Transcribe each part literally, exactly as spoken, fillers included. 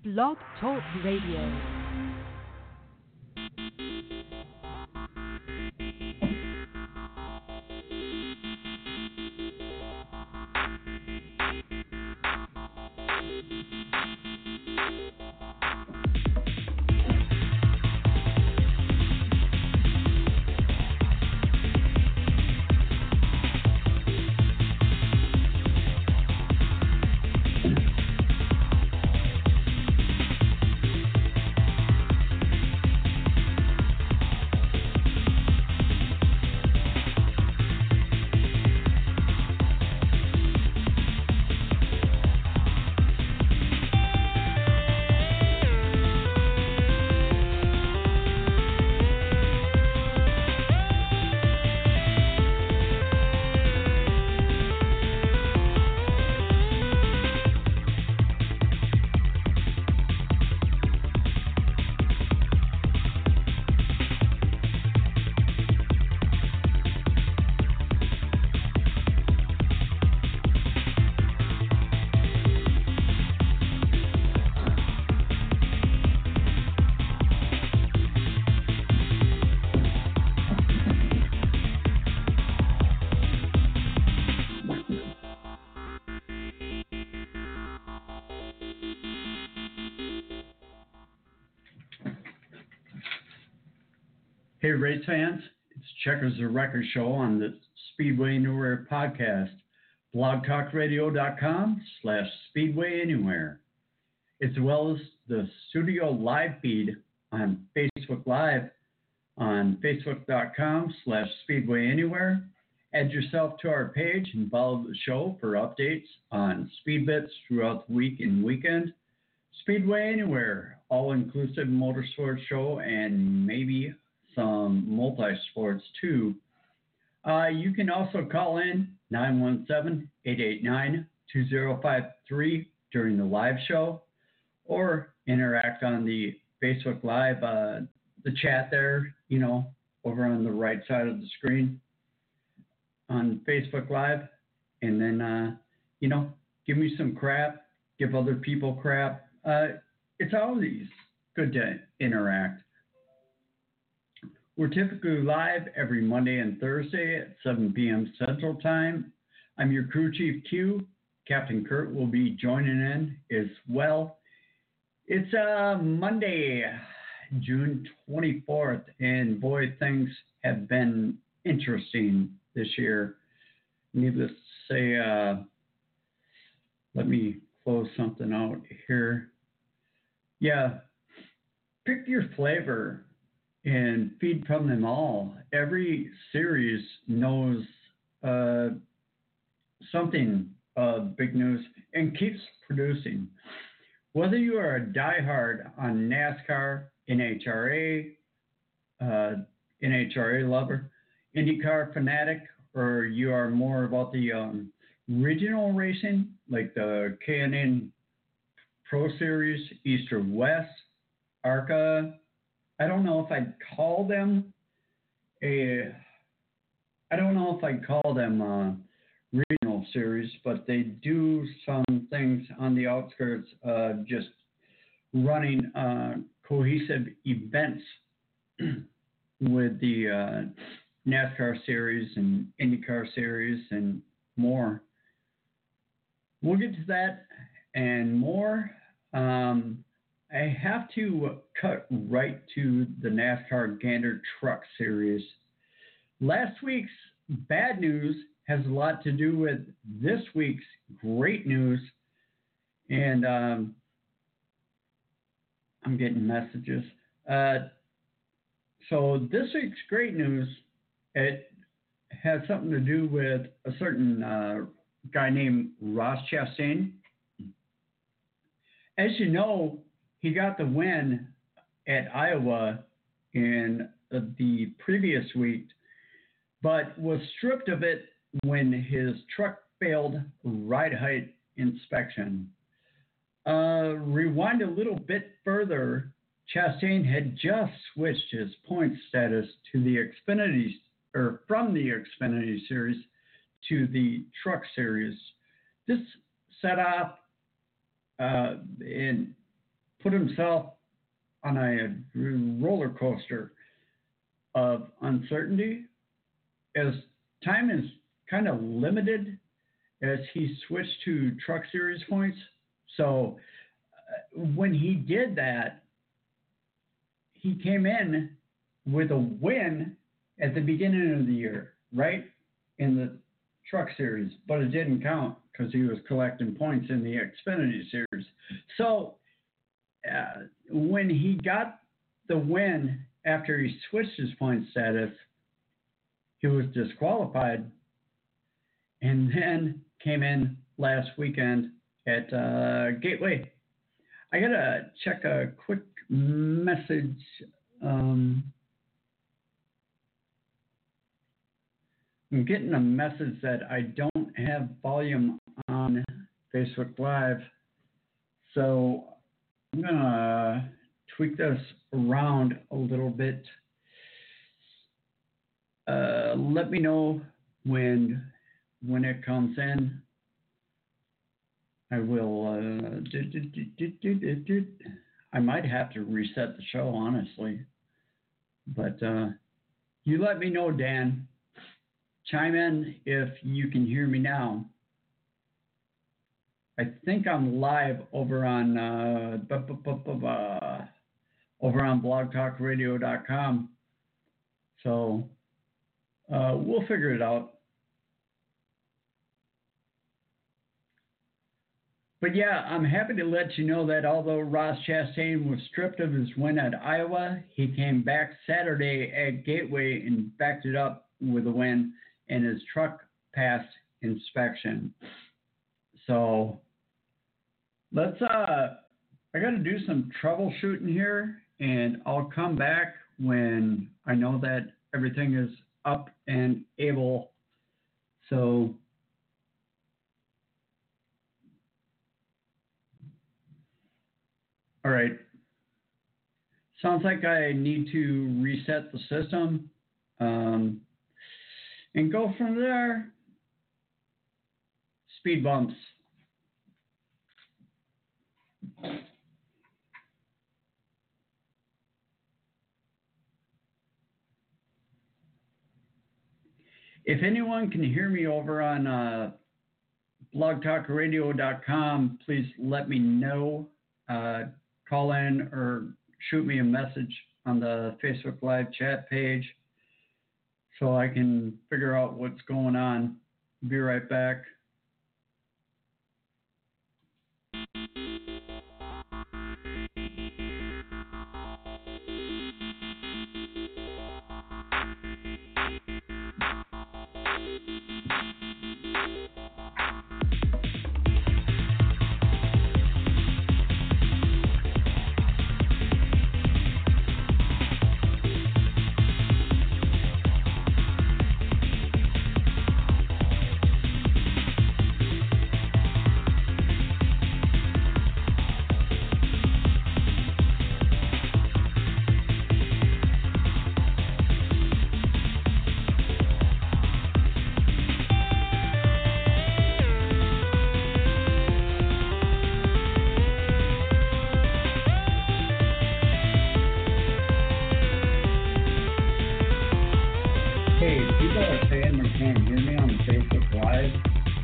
Blog Talk Radio. Hey, race fans, it's Checkers the Record Show on the Speedway Anywhere podcast, blogtalkradio.com slash Speedway Anywhere, as well as the studio live feed on Facebook Live on facebook.com slash Speedway Anywhere. Add yourself to our page and follow the show for updates on speed bits throughout the week and weekend. Speedway Anywhere, all-inclusive motorsports show and maybe some multi-sports too. Uh, you can also call in nine one seven, eight eight nine, two zero five three during the live show or interact on the Facebook Live, uh, the chat there, you know, over on the right side of the screen on Facebook Live. And then, uh, you know, give me some crap, give other people crap. Uh, it's always good to interact. We're typically live every Monday and Thursday at seven p.m. Central Time. I'm your crew chief Q. Captain Kurt will be joining in as well. It's uh, Monday, June twenty-fourth, and boy, things have been interesting this year. Needless to say, uh, let me close something out here. Yeah, pick your flavor and feed from them all. Every series knows uh, something of big news and keeps producing. Whether you are a diehard on NASCAR, N H R A, uh, N H R A lover, IndyCar fanatic, or you are more about the um, regional racing, like the K and N Pro Series, East or West, ARCA. I don't know if I'd call them a, I don't know if I'd call them a regional series, but they do some things on the outskirts of just running uh, cohesive events with the uh, NASCAR series and IndyCar series and more. We'll get to that and more. Um, I have to cut right to the NASCAR Gander Truck Series. Last week's bad news has a lot to do with this week's great news. And um, I'm getting messages. Uh, so this week's great news, it has something to do with a certain uh, guy named Ross Chastain. As you know, he got the win at Iowa in uh, the previous week, but was stripped of it when his truck failed ride height inspection. Uh, rewind a little bit further, Chastain had just switched his point status to the Xfinity, or from the Xfinity Series to the Truck Series. This set off uh, in put himself on a roller coaster of uncertainty as time is kind of limited as he switched to Truck Series points. So uh, when he did that, he came in with a win at the beginning of the year, right? In the Truck Series, but it didn't count because he was collecting points in the Xfinity Series. So uh, when he got the win after he switched his point status, he was disqualified and then came in last weekend at uh, Gateway. I got to check a quick message. Um, I'm getting a message that I don't have volume on Facebook Live. So I'm going to tweak this around a little bit. Uh, let me know when when it comes in. I will. Uh, do, do, do, do, do, do, do. I might have to reset the show, honestly. But uh, you let me know, Dan. Chime in if you can hear me now. I think I'm live over on uh, bu- bu- bu- bu- bu- over on blog talk radio dot com. So uh, we'll figure it out. But yeah, I'm happy to let you know that although Ross Chastain was stripped of his win at Iowa, he came back Saturday at Gateway and backed it up with a win, and his truck passed inspection. So let's, uh, I got to do some troubleshooting here, and I'll come back when I know that everything is up and able. So all right. Sounds like I need to reset the system um, and go from there. Speed bumps. If anyone can hear me over on uh, blog talk radio dot com, please let me know. Uh, call in or shoot me a message on the Facebook Live chat page so I can figure out what's going on. Be right back. Hey, people are saying they can't hear me on Facebook Live.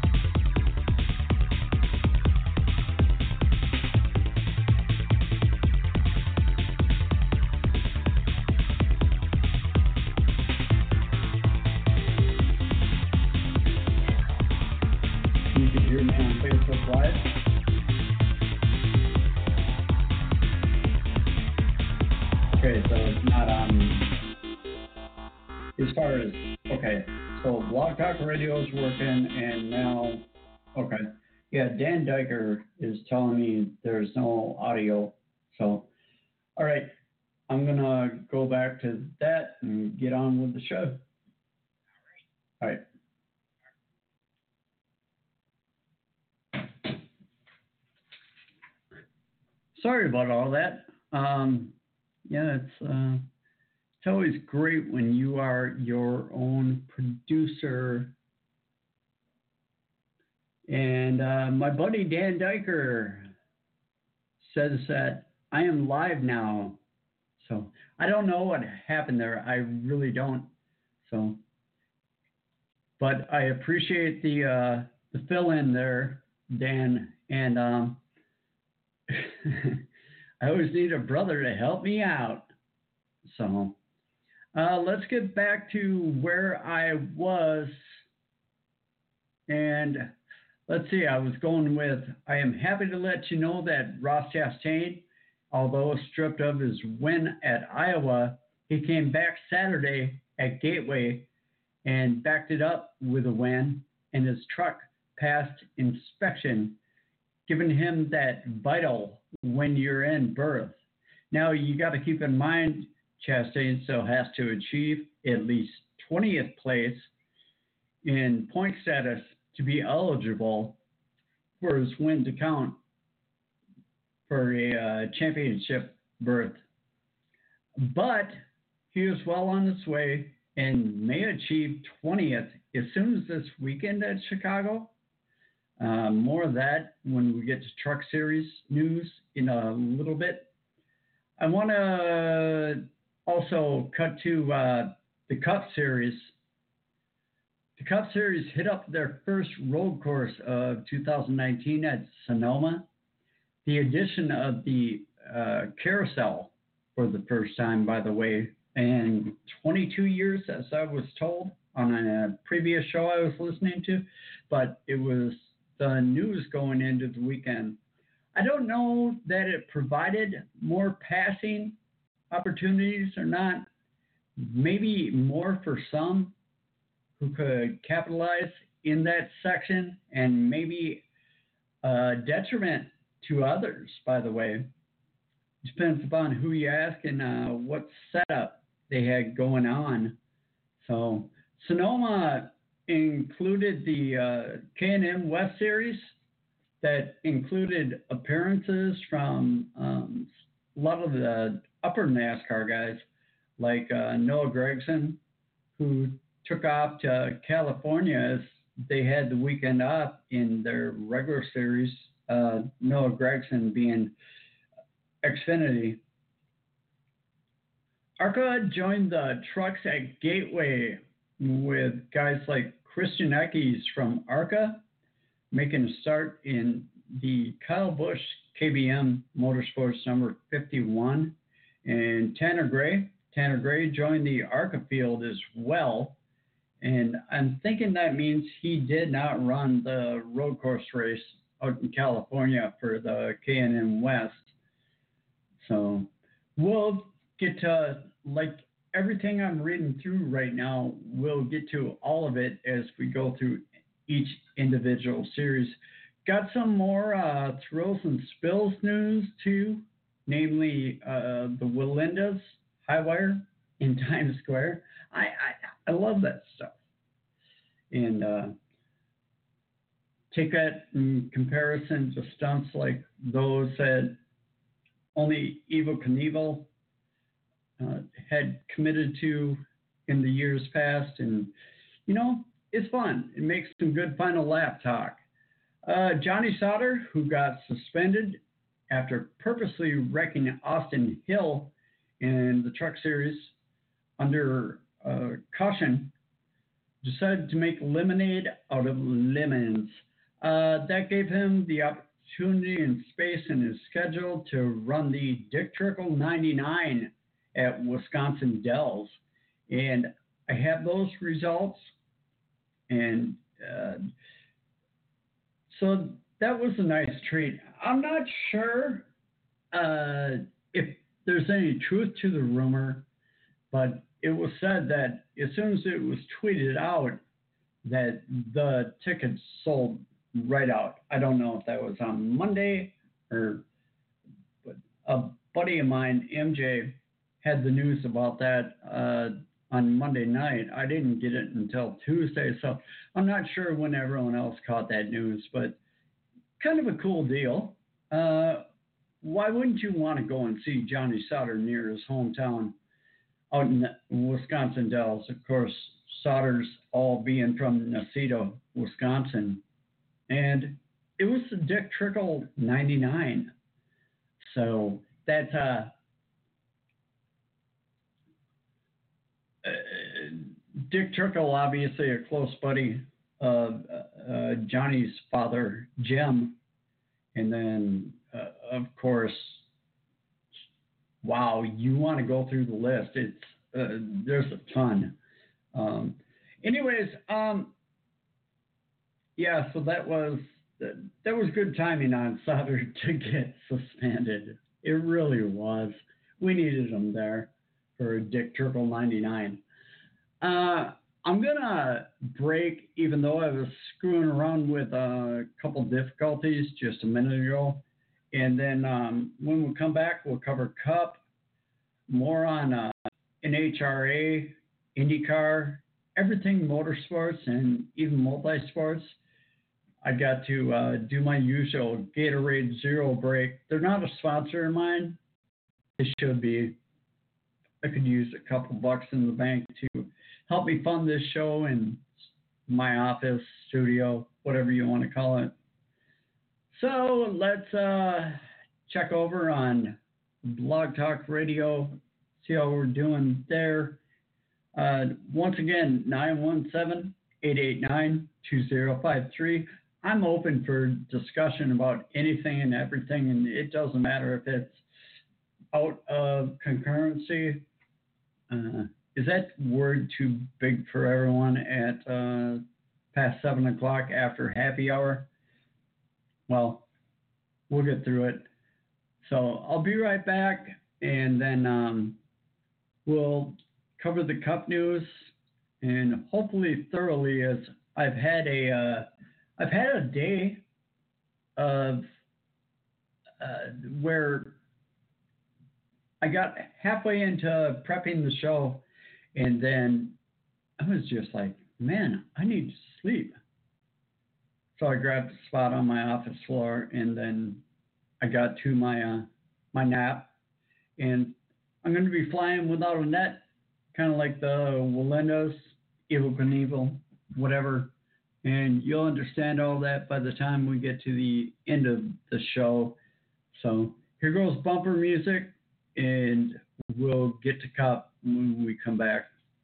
You can hear me on Facebook Live. Okay, so it's not on. As far as, okay, so Blog Talk Radio is working, and now, okay, yeah, Dan Diker is telling me there's no audio. So, all right, I'm going to go back to that and get on with the show. All right. Sorry about all that. Um, yeah, it's... Uh, It's always great when you are your own producer. And uh, my buddy Dan Diker says that I am live now. So I don't know what happened there. I really don't. So, but I appreciate the uh, the fill in there, Dan. And um, I always need a brother to help me out. So uh, let's get back to where I was. And let's see, I was going with I am happy to let you know that Ross Chastain, although stripped of his win at Iowa, he came back Saturday at Gateway and backed it up with a win, and his truck passed inspection, giving him that vital when you're in berth. Now, you got to keep in mind, Chastain still has to achieve at least twentieth place in point status to be eligible for his win to count for a uh, championship berth. But he is well on his way and may achieve twentieth as soon as this weekend at Chicago. Uh, more of that when we get to Truck Series news in a little bit. I want to also cut to uh, the Cup Series. The Cup Series hit up their first road course of two thousand nineteen at Sonoma. The addition of the uh, carousel for the first time, by the way, in twenty-two years, as I was told on a previous show I was listening to, but it was the news going into the weekend. I don't know that it provided more passing opportunities or not. Maybe more for some who could capitalize in that section, and maybe a detriment to others, by the way. Depends upon who you ask and uh, what setup they had going on. So Sonoma included the uh, K and M West Series that included appearances from um, a lot of the upper NASCAR guys, like uh, Noah Gragson, who took off to California as they had the weekend off in their regular series, uh, Noah Gragson being Xfinity. ARCA joined the trucks at Gateway with guys like Christian Eckes from ARCA making a start in the Kyle Busch K B M Motorsports number fifty-one, and Tanner Gray. Tanner Gray joined the ARCA field as well, and I'm thinking that means he did not run the road course race out in California for the K and M West. So we'll get to, like everything I'm reading through right now, we'll get to all of it as we go through each individual series. Got some more uh, thrills and spills news too, namely uh, the Willinda's High Wire in Times Square. I, I, I love that stuff. And uh, take that in comparison to stunts like those that only Evel Knievel uh, had committed to in the years past. And, you know, it's fun. It makes some good final lap talk. Uh, Johnny Sauter, who got suspended after purposely wrecking Austin Hill in the Truck Series under uh, caution, decided to make lemonade out of lemons. Uh, that gave him the opportunity and space in his schedule to run the Dick Trickle ninety-nine at Wisconsin Dells. And I have those results. And uh, so that was a nice treat. I'm not sure uh, if there's any truth to the rumor, but it was said that as soon as it was tweeted out, that the tickets sold right out. I don't know if that was on Monday or, but a buddy of mine, M J, had the news about that uh, on Monday night. I didn't get it until Tuesday, so I'm not sure when everyone else caught that news, but kind of a cool deal. Uh, why wouldn't you want to go and see Johnny Sauter near his hometown out in Wisconsin Dells? Of course, Sauter's all being from Nacito, Wisconsin. And it was the Dick Trickle ninety-nine. So that uh, uh, Dick Trickle, obviously a close buddy of uh, Johnny's father, Jim, and then uh, of course, wow, you want to go through the list? It's uh, there's a ton. Um, anyways, um, yeah, so that was that was good timing on Solder to get suspended. It really was. We needed him there for Dick Trickle ninety-nine. Uh, I'm gonna break, even though I was screwing around with a couple difficulties just a minute ago, and then um, when we come back, we'll cover Cup, more on uh, N H R A, IndyCar, everything motorsports, and even multi-sports. I got to uh, do my usual Gatorade Zero break. They're not a sponsor of mine. They should be. I could use a couple bucks in the bank to help me fund this show in my office, studio, whatever you want to call it. So let's uh, check over on Blog Talk Radio, see how we're doing there. Uh, once again, nine one seven, eight eight nine, two zero five three. I'm open for discussion about anything and everything, and it doesn't matter if it's out of concurrency. Uh, is that word too big for everyone at uh, past seven o'clock after happy hour? Well, we'll get through it. So I'll be right back, and then um, we'll cover the Cup news, and hopefully thoroughly, as I've had a uh, I've had a day of uh, where I got halfway into prepping the show, and then I was just like, man, I need to sleep. So I grabbed a spot on my office floor, and then I got to my uh, my nap, and I'm going to be flying without a net, kind of like the Walendas, Evel Knievel, whatever. And you'll understand all that by the time we get to the end of the show. So here goes bumper music, and we'll get to Cup when we come back.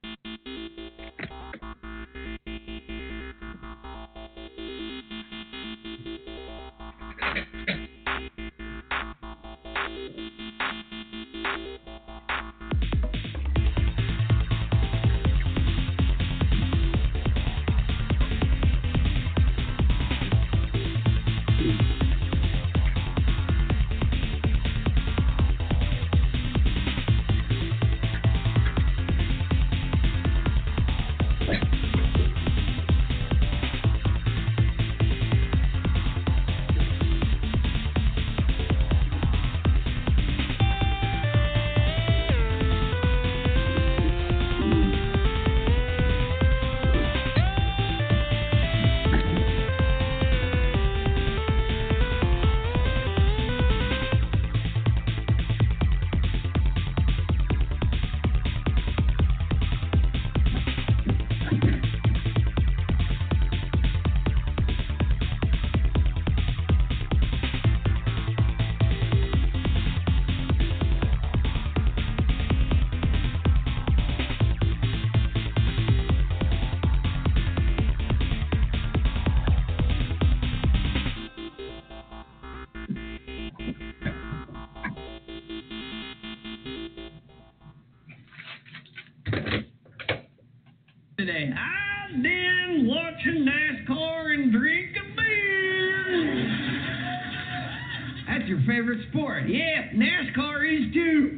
Today, I've been watching NASCAR and drinking beer. That's your favorite sport. Yeah, NASCAR is too.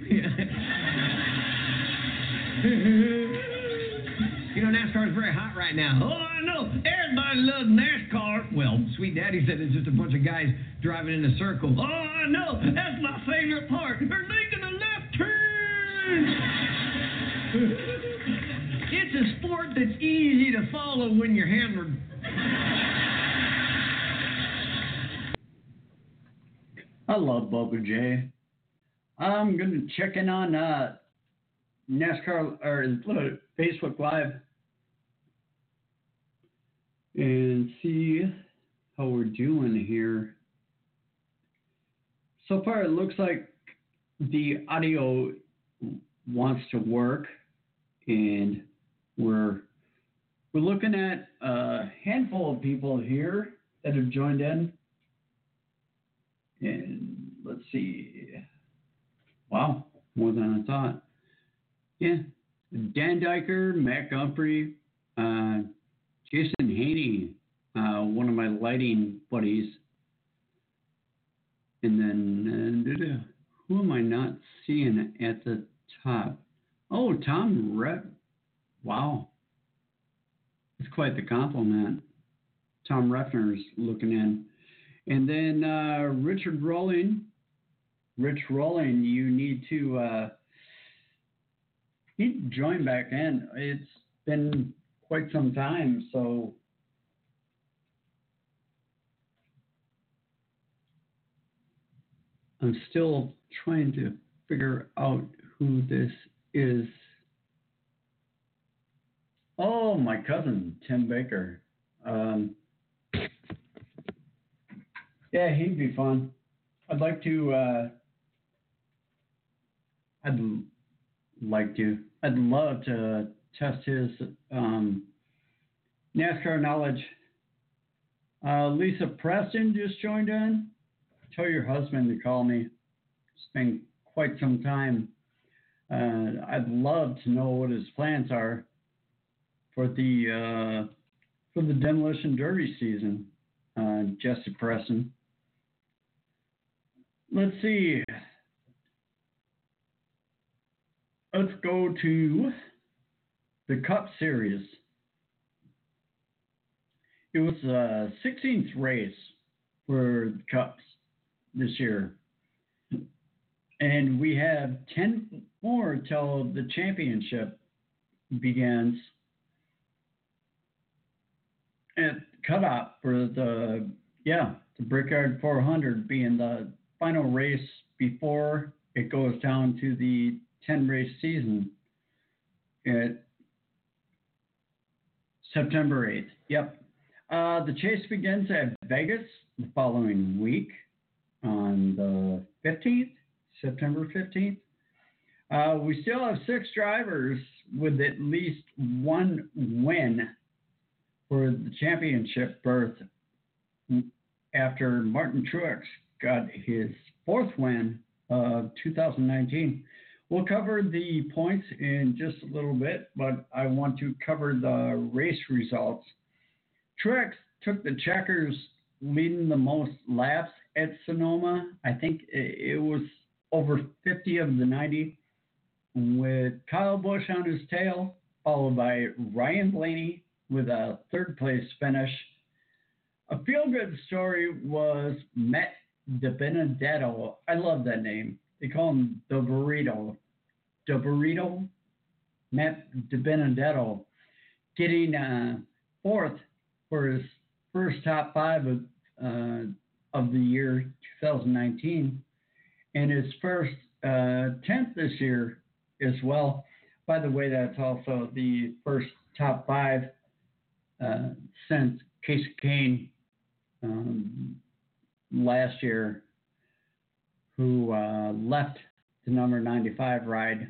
You know, NASCAR is very hot right now. Oh, I know. Everybody loves NASCAR. Well, Sweet Daddy said it's just a bunch of guys driving in a circle. Oh, I know. That's my favorite part. They're making a left turn. It's a sport that's easy to follow when you're hammered. I love Bubba J. I'm going to check in on uh, NASCAR or uh, Facebook Live and see how we're doing here. So far, it looks like the audio wants to work, and we're we're looking at a handful of people here that have joined in. And let's see. Wow, more than I thought. Yeah. Dan Diker, Matt Gumphrey, uh, Jason Haney, uh, one of my lighting buddies. And then, uh, who am I not seeing at the top? Oh, Tom Rep. Wow. That's quite the compliment. Tom Reffner's looking in. And then uh, Richard Rowling. Rich Rowling, you need to uh, need to join back in. It's been quite some time, so I'm still trying to figure out who this is. Oh, my cousin, Tim Baker. Um, yeah, he'd be fun. I'd like to, uh, I'd like to, I'd love to test his um, NASCAR knowledge. Uh, Lisa Preston just joined in. Tell your husband to call me. It's been quite some time. Uh, I'd love to know what his plans are for the uh, for the Demolition Derby season. Uh, Jesse Preston. Let's see. Let's go to the Cup Series. It was the sixteenth race for the Cups this year. And we have ten more till the championship begins. At cutoff for the, yeah, the Brickyard four hundred being the final race before it goes down to the ten race season at September eighth. Yep. Uh, the chase begins at Vegas the following week on the fifteenth, September fifteenth. Uh, we still have six drivers with at least one win for the championship berth after Martin Truex got his fourth win of two thousand nineteen. We'll cover the points in just a little bit, but I want to cover the race results. Truex took the checkers, leading the most laps at Sonoma. I think it was over fifty of the ninety, with Kyle Busch on his tail, followed by Ryan Blaney with a third place finish. A feel-good story was Matt DiBenedetto. I love that name. They call him the Burrito. The Burrito, Matt DiBenedetto, getting uh, fourth for his first top five of, uh, of the year twenty nineteen, and his first uh, tenth this year as well. By the way, that's also the first top five uh, since Kasey Kahne um, last year, who uh, left the number ninety-five ride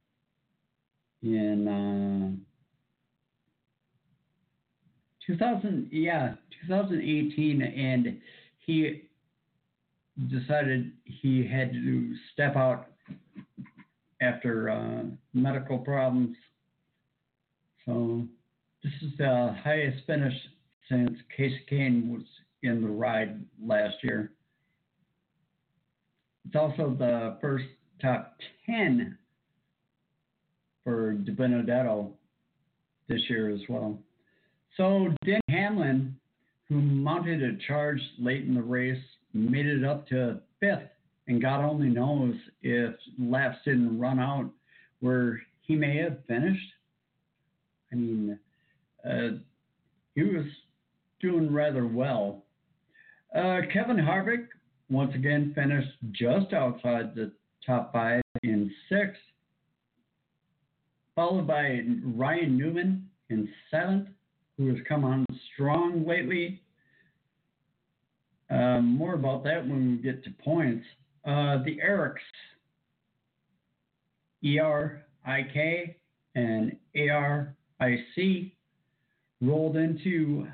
in uh, two thousand, yeah, twenty eighteen, and he decided he had to step out after uh, medical problems. So this is the highest finish since Kasey Kahne was in the ride last year. It's also the first top ten for DiBenedetto this year as well. So Dan Hamlin, who mounted a charge late in the race, made it up to fifth, and God only knows if laps didn't run out where he may have finished. I mean, uh, he was doing rather well. Uh, Kevin Harvick once again finished just outside the top five in sixth, followed by Ryan Newman in seventh, who has come on strong lately. Uh, more about that when we get to points. Uh, the Erics E R I K and A R I C rolled into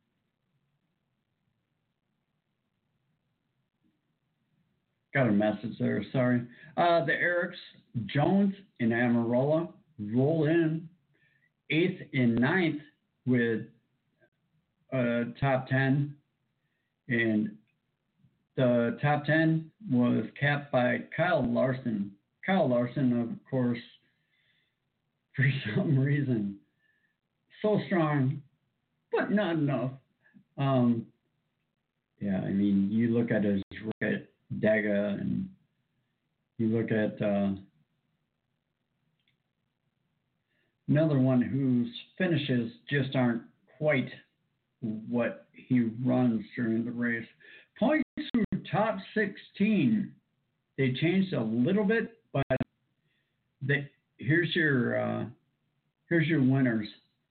got a message there, sorry. Uh, the Erics, Jones, and Amarola roll in eighth and ninth with uh, top ten. And the top ten was capped by Kyle Larson. Kyle Larson, of course, for some reason, so strong, but not enough. Um, yeah, I mean, you look at his at Daga, and you look at uh, another one whose finishes just aren't quite what he runs during the race. Points through top sixteen, they changed a little bit, but they, here's your uh, here's your winners.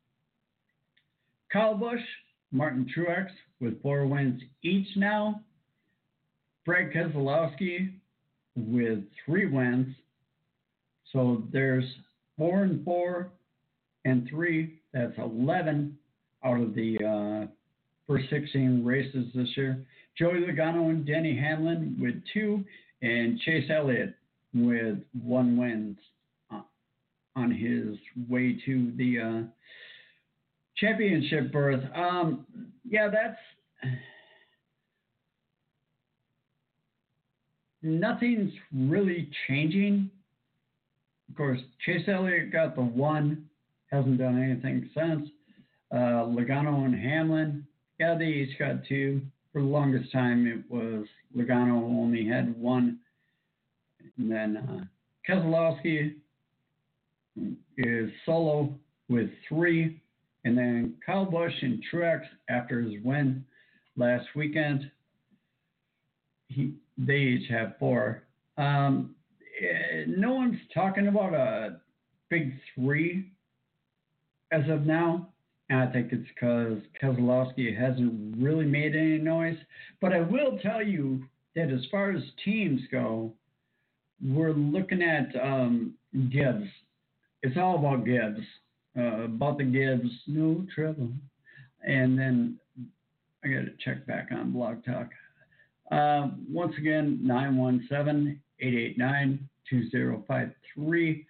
Kyle Busch, Martin Truex with four wins each now. Brad Keselowski with three wins. So there's four and four and three. That's eleven out of the uh, first sixteen races this year. Joey Logano and Denny Hamlin with two, and Chase Elliott with one win uh, on his way to the uh, championship berth. Um, yeah, that's nothing's really changing. Of course, Chase Elliott got the one, hasn't done anything since. Uh, Logano and Hamlin, yeah, they each got two. For the longest time, it was Logano only had one. And then uh, Keselowski is solo with three. And then Kyle Busch and Truex, after his win last weekend, he, they each have four. Um, eh, no one's talking about a big three as of now. And I think it's because Keselowski hasn't really made any noise. But I will tell you that as far as teams go, we're looking at um, Gibbs. It's all about Gibbs. Uh, about the Gibbs, no trouble. And then I got to check back on Blog Talk. Uh, once again, nine one seven, eight eight nine, two zero five three.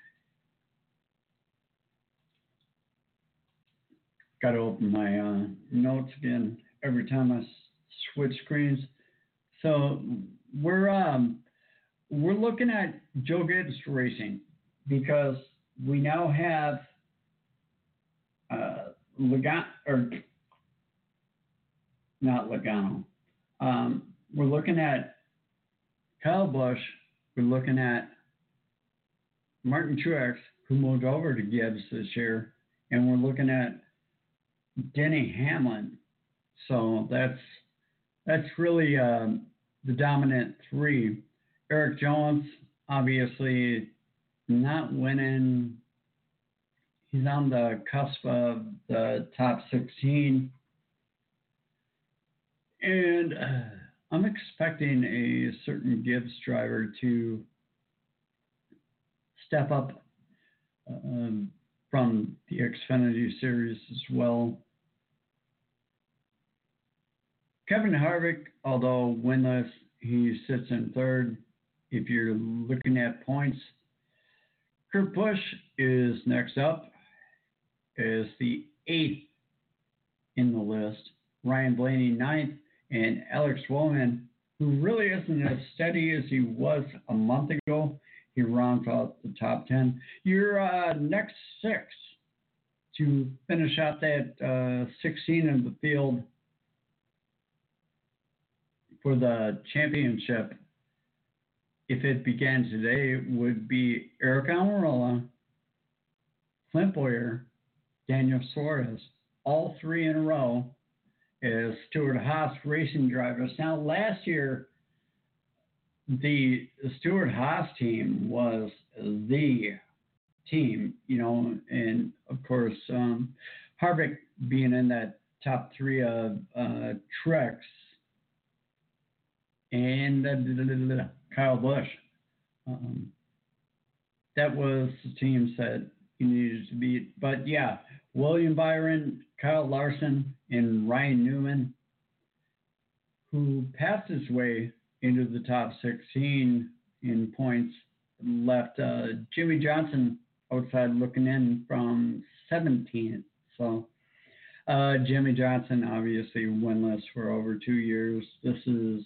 Got to open my uh, notes again every time I s- switch screens. So we're um, we're looking at Joe Gibbs Racing because we now have uh, Logano, or not Logano. Um, we're looking at Kyle Busch. We're looking at Martin Truex, who moved over to Gibbs this year, and we're looking at Denny Hamlin. So that's that's really um, the dominant three. Erik Jones, obviously not winning. He's on the cusp of the top sixteen. And uh, I'm expecting a certain Gibbs driver to step up um, from the Xfinity Series as well. Kevin Harvick, although winless, he sits in third. If you're looking at points, Kurt Busch is next up, is the eighth in the list. Ryan Blaney ninth, and Alex Woolman, who really isn't as steady as he was a month ago. He rounds out the top ten. Your uh, next six to finish out that uh, sixteen in the field for the championship, if it began today, would be Aric Almirola, Clint Bowyer, Daniel Suarez, all three in a row as Stewart-Haas racing drivers. Now, last year, the Stewart-Haas team was the team, you know, and of course, um, Harvick being in that top three of uh, Truex and uh, Kyle Busch. Um, that was the teams that he needed to beat. But yeah, William Byron, Kyle Larson, and Ryan Newman, who passed his way into the top sixteen in points, left uh, Jimmy Johnson outside looking in from seventeenth. So uh, Jimmy Johnson obviously winless for over two years. This is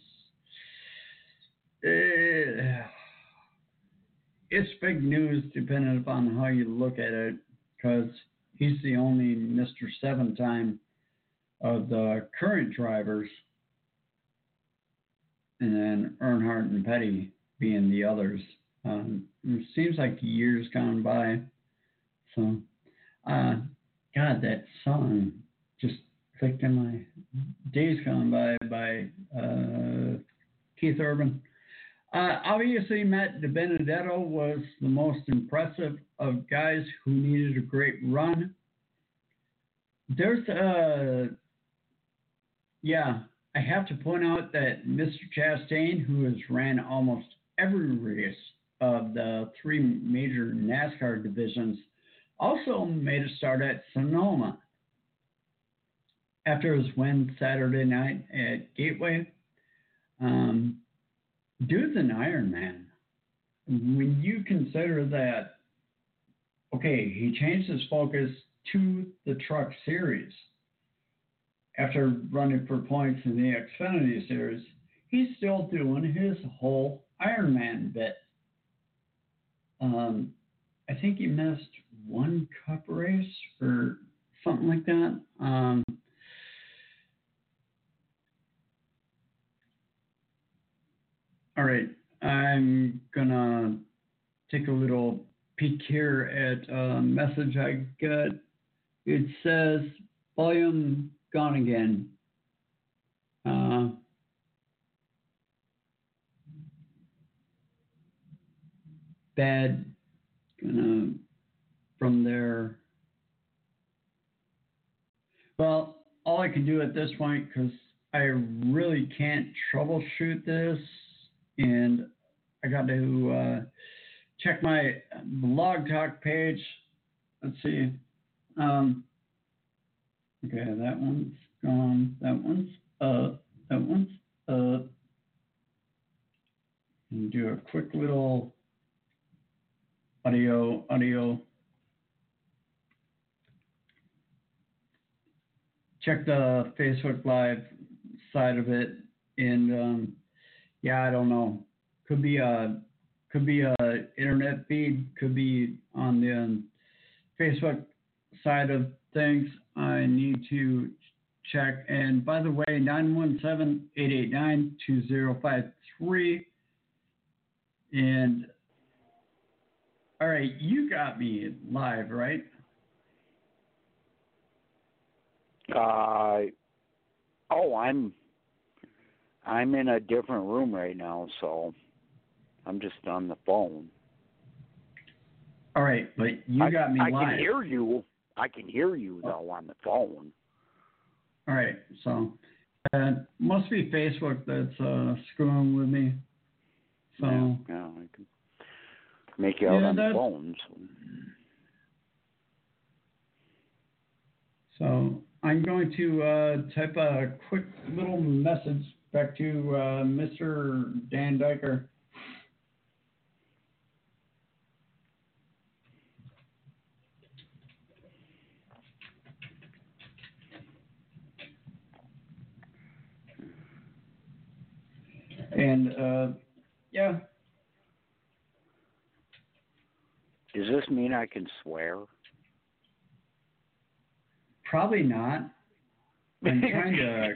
uh, it's big news depending upon how you look at it, because he's the only Mister Seven Time of the current drivers, and then Earnhardt and Petty being the others. Um, it seems like years gone by. So, uh, God, that song just clicked in my Days Gone By by uh, Keith Urban. Uh, obviously, Matt DiBenedetto was the most impressive of guys who needed a great run. There's a, yeah, I have to point out that Mister Chastain, who has ran almost every race of the three major NASCAR divisions, also made a start at Sonoma. After his win Saturday night at Gateway, um, dude's an Ironman. When you consider that, okay, he changed his focus to the Truck Series after running for points in the Xfinity Series, he's still doing his whole Ironman bit. Um, I think he missed one Cup race or something like that. Um, all right, I'm gonna take a little peek here at a message I got. It says volume gone again. Uh, bad, gonna from there. Well, all I can do at this point, because I really can't troubleshoot this, and I got to uh, check my blog talk page. Let's see. Um, okay, that one's gone. That one's up. That one's up. And do a quick little audio, audio. Check the Facebook Live side of it, and um, yeah, I don't know. Could be a could be a internet feed. Could be on the um, Facebook side of things. I need to check. And by the way, nine one seven, eight eight nine, two zero five three. And all right, you got me live, right? Uh, oh, I'm I'm in a different room right now, so I'm just on the phone. All right, but you I, got me I live. I can hear you. I can hear you though on the phone. All right, so uh, must be Facebook that's uh, screwing with me. So yeah, yeah, I can make you out yeah, on that's, the phone. So. so I'm going to uh, type a quick little message back to uh, Mister Dan Diker. And uh, yeah. Does this mean I can swear? Probably not. I'm trying to.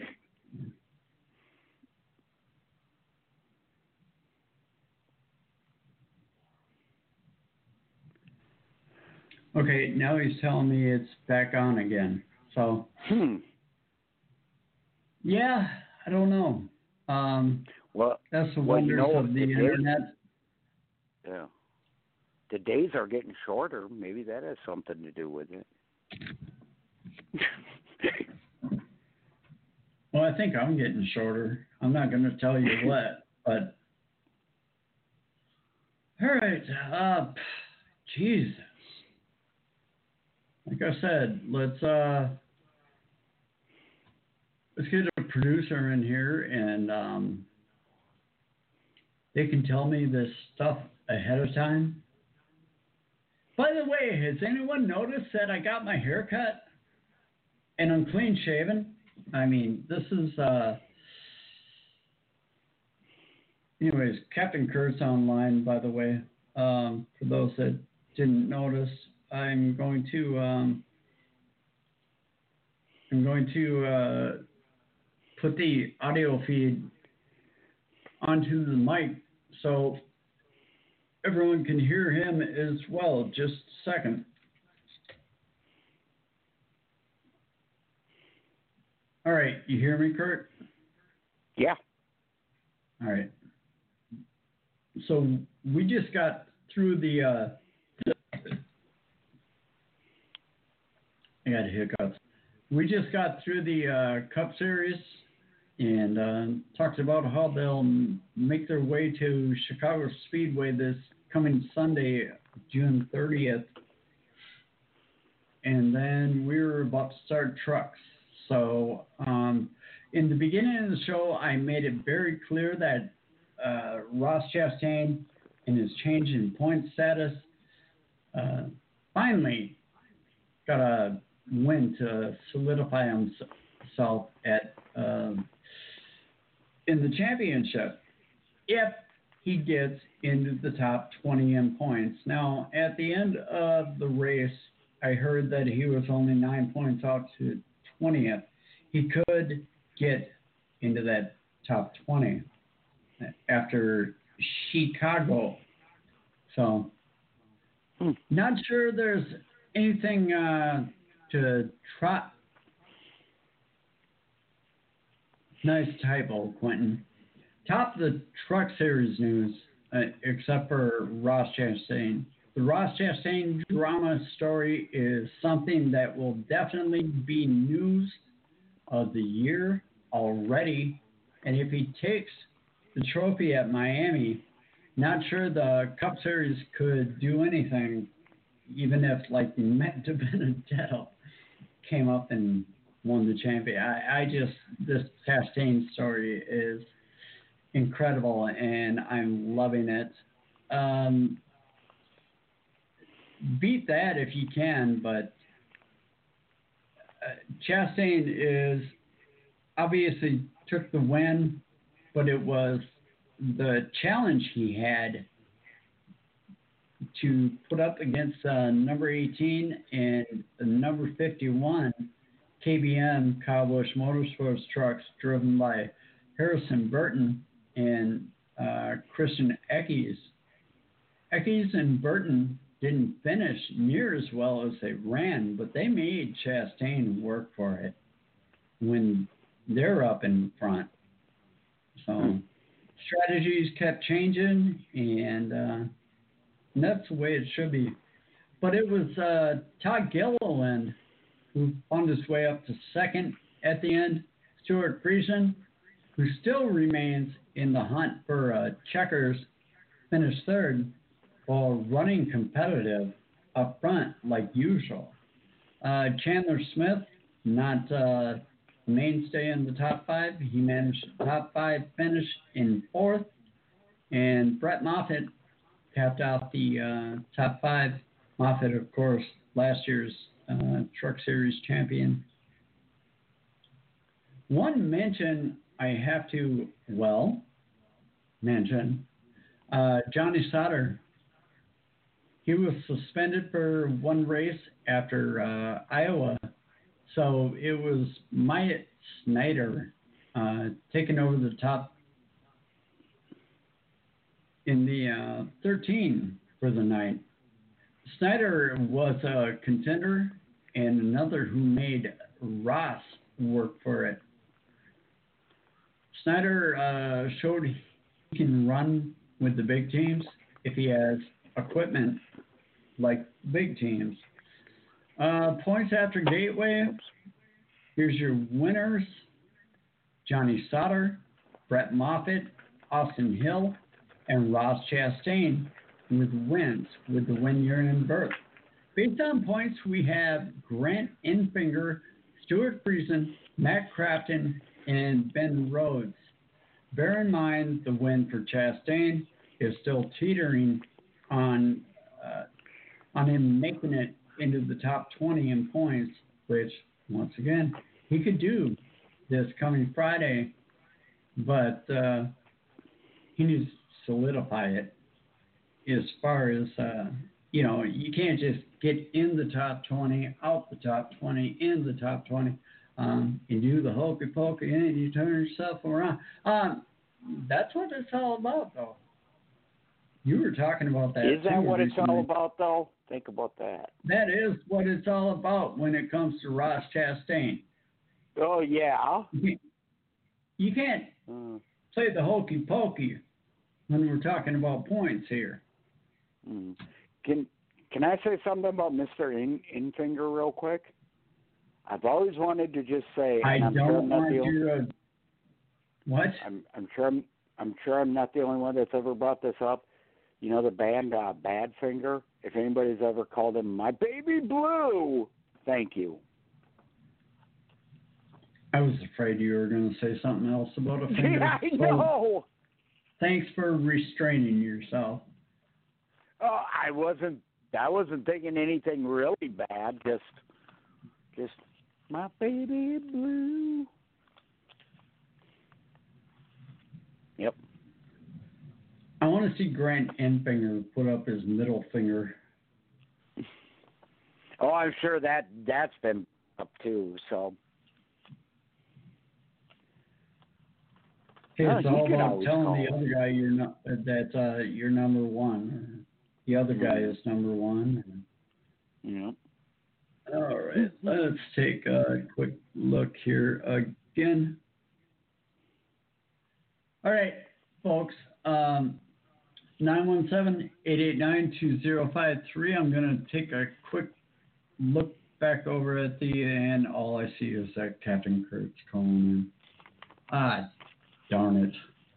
Okay, now he's telling me it's back on again. So. Hmm. Yeah, I don't know. Um, well, that's the well, wonders you know, of the, the internet. Days, yeah. The days are getting shorter. Maybe that has something to do with it. Well, I think I'm getting shorter. I'm not going to tell you what, but all right. Uh, Jesus. Like I said, let's uh, let's get a producer in here, and um, they can tell me this stuff ahead of time. By the way, has anyone noticed that I got my hair cut and I'm clean shaven? I mean, this is, uh, anyways, Captain Kurt's online, by the way. Um, for those that didn't notice, I'm going to, um, I'm going to uh, put the audio feed onto the mic so everyone can hear him as well. Just a second. All right, you hear me, Kurt? Yeah. All right. So we just got through the. Uh, I got hiccups. We just got through the uh, Cup Series and uh, talked about how they'll make their way to Chicago Speedway this coming Sunday, June thirtieth. And then we were about to start trucks. So um, in the beginning of the show, I made it very clear that uh, Ross Chastain and his change in point status uh, finally got a win to solidify himself at uh, in the championship if he gets into the top twenty in points. Now, at the end of the race, I heard that he was only nine points out to twentieth. He could get into that top twenty after Chicago. So, hmm. not sure there's anything uh, to try. Nice typo, Quentin. Top of the Truck Series news, uh, except for Ross Chastain. The Ross Chastain drama story is something that will definitely be news of the year already. And if he takes the trophy at Miami, not sure the Cup Series could do anything, even if like Matt DiBenedetto came up and won the champion. I, I just, this Chastain story is incredible and I'm loving it. Um, beat that if you can, but uh, Chastain is obviously took the win, but it was the challenge he had to put up against uh, number eighteen and number fifty-one K B M Kyle Busch Motorsports trucks driven by Harrison Burton and uh, Christian Eckes. Eckes and Burton didn't finish near as well as they ran, but they made Chastain work for it when they're up in front. So strategies kept changing, and, uh, and that's the way it should be. But it was uh, Todd Gilliland who found his way up to second at the end. Stuart Friesen, who still remains in the hunt for uh, checkers, finished third while running competitive up front like usual. Uh, Chandler Smith, not uh, mainstay in the top five. He managed a top five finish in fourth. And Brett Moffitt capped out the uh, top five. Moffitt, of course, last year's uh, Truck Series champion. One mention I have to, well, mention, uh, Johnny Sauter. He was suspended for one race after uh, Iowa. So it was Myatt Snyder uh, taking over the top in the uh, thirteen for the night. Snyder was a contender and another who made Ross work for it. Snyder uh, showed he can run with the big teams if he has equipment like big teams. Uh, points after Gateway. Here's your winners. Johnny Sauter, Brett Moffitt, Austin Hill, and Ross Chastain with wins with the win year and birth. Based on points, we have Grant Enfinger, Stuart Friesen, Matt Crafton, and Ben Rhodes. Bear in mind the win for Chastain is still teetering on uh, on him making it into the top twenty in points, which, once again, he could do this coming Friday, but uh, he needs to solidify it as far as, uh, you know, you can't just get in the top twenty, out the top twenty, in the top twenty, um, and do the hokey pokey, and you turn yourself around. Um, that's what it's all about, though. You were talking about that. Is that too, what it's recently. all about, though? Think about that. That is what it's all about when it comes to Ross Chastain. Oh, yeah. You can't Mm. play the hokey pokey when we're talking about points here. Mm. Can Can I say something about Mister In, Infinger real quick? I've always wanted to just say, I and I'm don't sure I'm not want the only, you to. What? I'm, I'm sure I'm, I'm sure I'm not the only one that's ever brought this up. You know the band uh, Badfinger? If anybody's ever called him my baby blue, thank you. I was afraid you were going to say something else about a finger. Yeah, I So know. thanks for restraining yourself. Oh, I wasn't. I wasn't thinking anything really bad. Just, just my baby blue. Yep. I want to see Grant Enfinger put up his middle finger. Oh, I'm sure that that's been up too. So. It's Oh, he all could about always telling call. the other guy you're not that uh, you're number one. The other guy Mhm. is number one. Yeah. All right, let's take a quick look here again. All right, folks, um, nine one seven, eight eight nine, two zero five three. I'm going to take a quick look back over at the end. All I see is that Captain Kurt's calling in. Ah, darn it.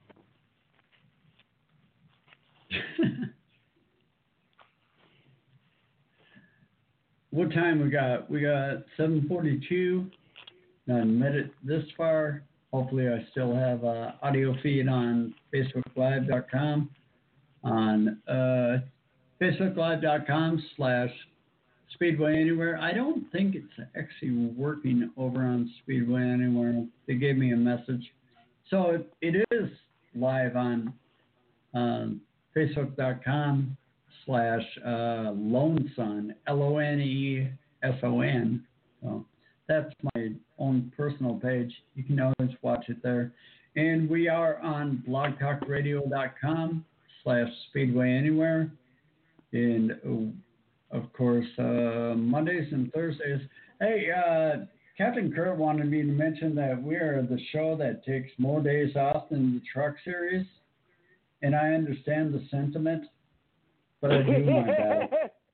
What time we got? We got seven forty-two. I made it this far. Hopefully I still have uh, audio feed on Facebook Live dot com, on uh, Facebook Live dot com slash Speedway Anywhere. I don't think it's actually working over on Speedway Anywhere. They gave me a message. So it, it is live on um, Facebook dot com slash uh, Lone Son, L O N E S O N. So that's my own personal page. You can always watch it there. And we are on blog talk radio dot com slash Speedway Anywhere. And, uh, of course, uh, Mondays and Thursdays. Hey, uh, Captain Kurt wanted me to mention that we are the show that takes more days off than the Truck Series. And I understand the sentiment, but I do my best.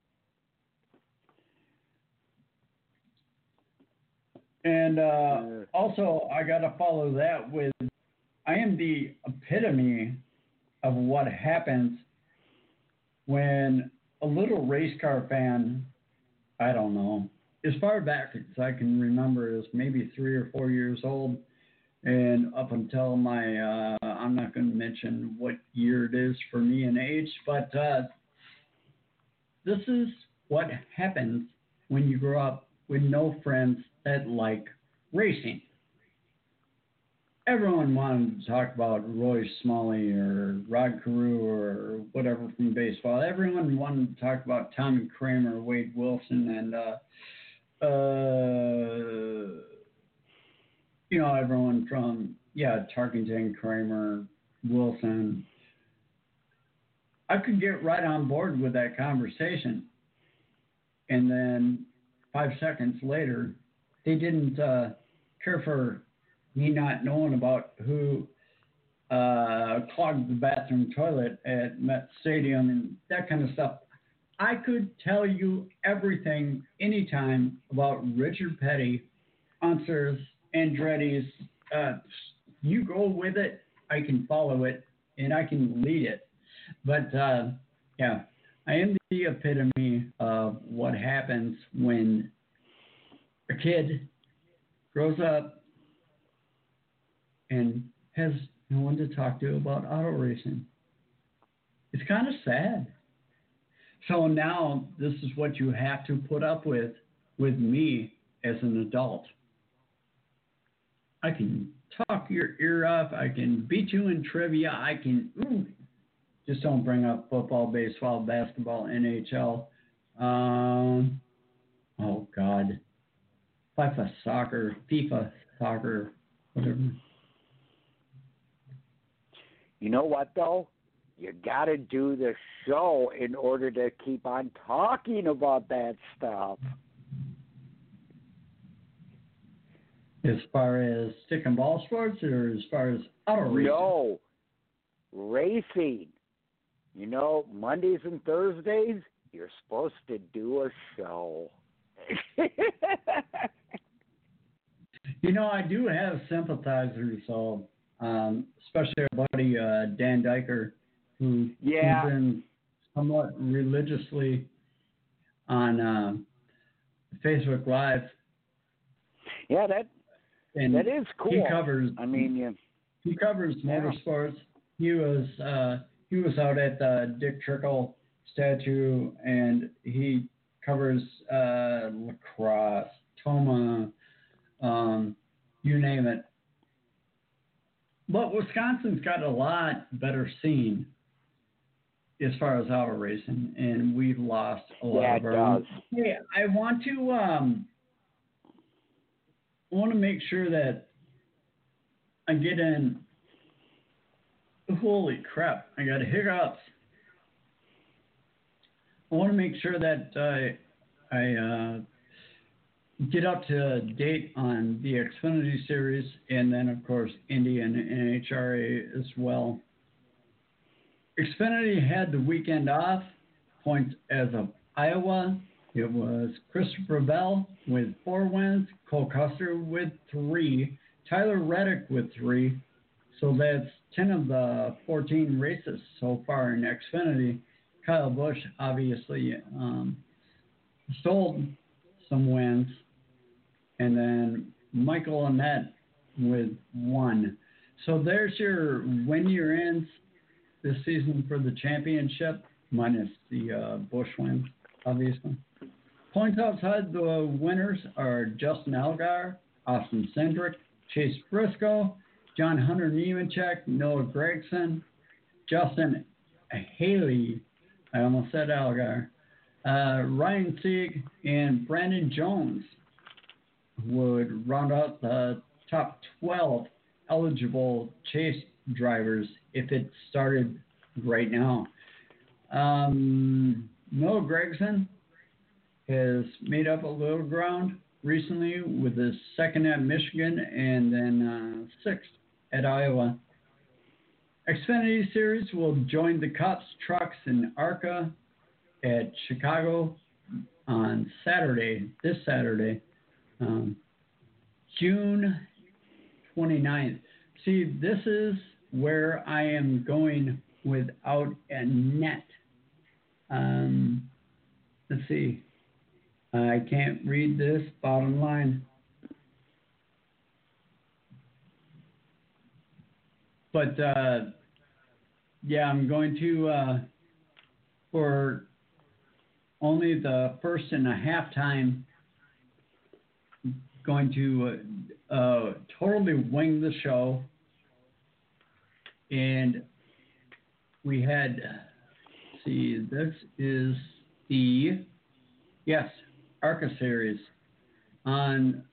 And uh, also, I got to follow that with, I am the epitome of what happens when a little race car fan, I don't know, as far back as I can remember is maybe three or four years old, and up until my, uh, I'm not going to mention what year it is for me in age, but uh, this is what happens when you grow up with no friends that like racing. Everyone wanted to talk about Roy Smalley or Rod Carew or whatever from baseball. Everyone wanted to talk about Tommy Kramer, Wade Wilson, and uh, uh, you know, everyone from, yeah, Tarkington, Kramer, Wilson. I could get right on board with that conversation. And then five seconds later, they didn't uh, care for me not knowing about who uh, clogged the bathroom toilet at Met Stadium and that kind of stuff. I could tell you everything anytime about Richard Petty, Unser's, Andretti's. Uh, you go with it, I can follow it, and I can lead it. But, uh, yeah, I am the epitome of what happens when a kid grows up and has no one to talk to about auto racing. It's kind of sad. So now this is what you have to put up with with me as an adult. I can talk your ear off. I can beat you in trivia. I can, ooh, just don't bring up football, baseball, basketball, N H L. Um, oh, God. FIFA soccer, FIFA soccer, whatever. You know what, though? You got to do the show in order to keep on talking about that stuff. As far as stick and ball sports, or as far as auto racing? No, racing. You know, Mondays and Thursdays, you're supposed to do a show. You know, I do have sympathizers, so um, especially our buddy uh, Dan Diker, who yeah. tunes in somewhat religiously on uh, Facebook Live. Yeah, that and that is cool. He covers. I mean, yeah. he covers yeah. motorsports. He was uh, he was out at the Dick Trickle statue, and he covers uh, lacrosse, Toma, um, you name it. But Wisconsin's got a lot better scene as far as auto racing, and we've lost a lot yeah, of our it own. does. Hey, I want to um, I want to make sure that I get in. Holy crap! I got hiccups. I want to make sure that uh, I uh, get up to date on the Xfinity Series, and then of course Indy and N H R A as well. Xfinity had the weekend off. Points as of Iowa, it was Christopher Bell with four wins, Cole Custer with three, Tyler Reddick with three. So that's ten of the fourteen races so far in Xfinity. Kyle Busch obviously um, stole some wins. And then Michael Annett with one. So there's your win year ends this season for the championship, minus the uh, Busch wins, obviously. Points outside the winners are Justin Allgaier, Austin Cindric, Chase Briscoe, John Hunter Nemechek, Noah Gragson, Justin Haley, I almost said Allgaier, uh, Ryan Sieg, and Brandon Jones would round out the top twelve eligible Chase drivers if it started right now. Um, Noah Gragson has made up a little ground recently with his second at Michigan and then uh, sixth at Iowa. Xfinity Series will join the Cups, Trucks, and ARCA at Chicago on Saturday, this Saturday, um, June twenty-ninth. See, this is where I am going without a net. Um, let's see. I can't read this bottom line. But, uh, yeah, I'm going to, uh, for only the first and a half time, going to uh, uh, totally wing the show. And we had, let's see, this is the, yes, ARCA Series. On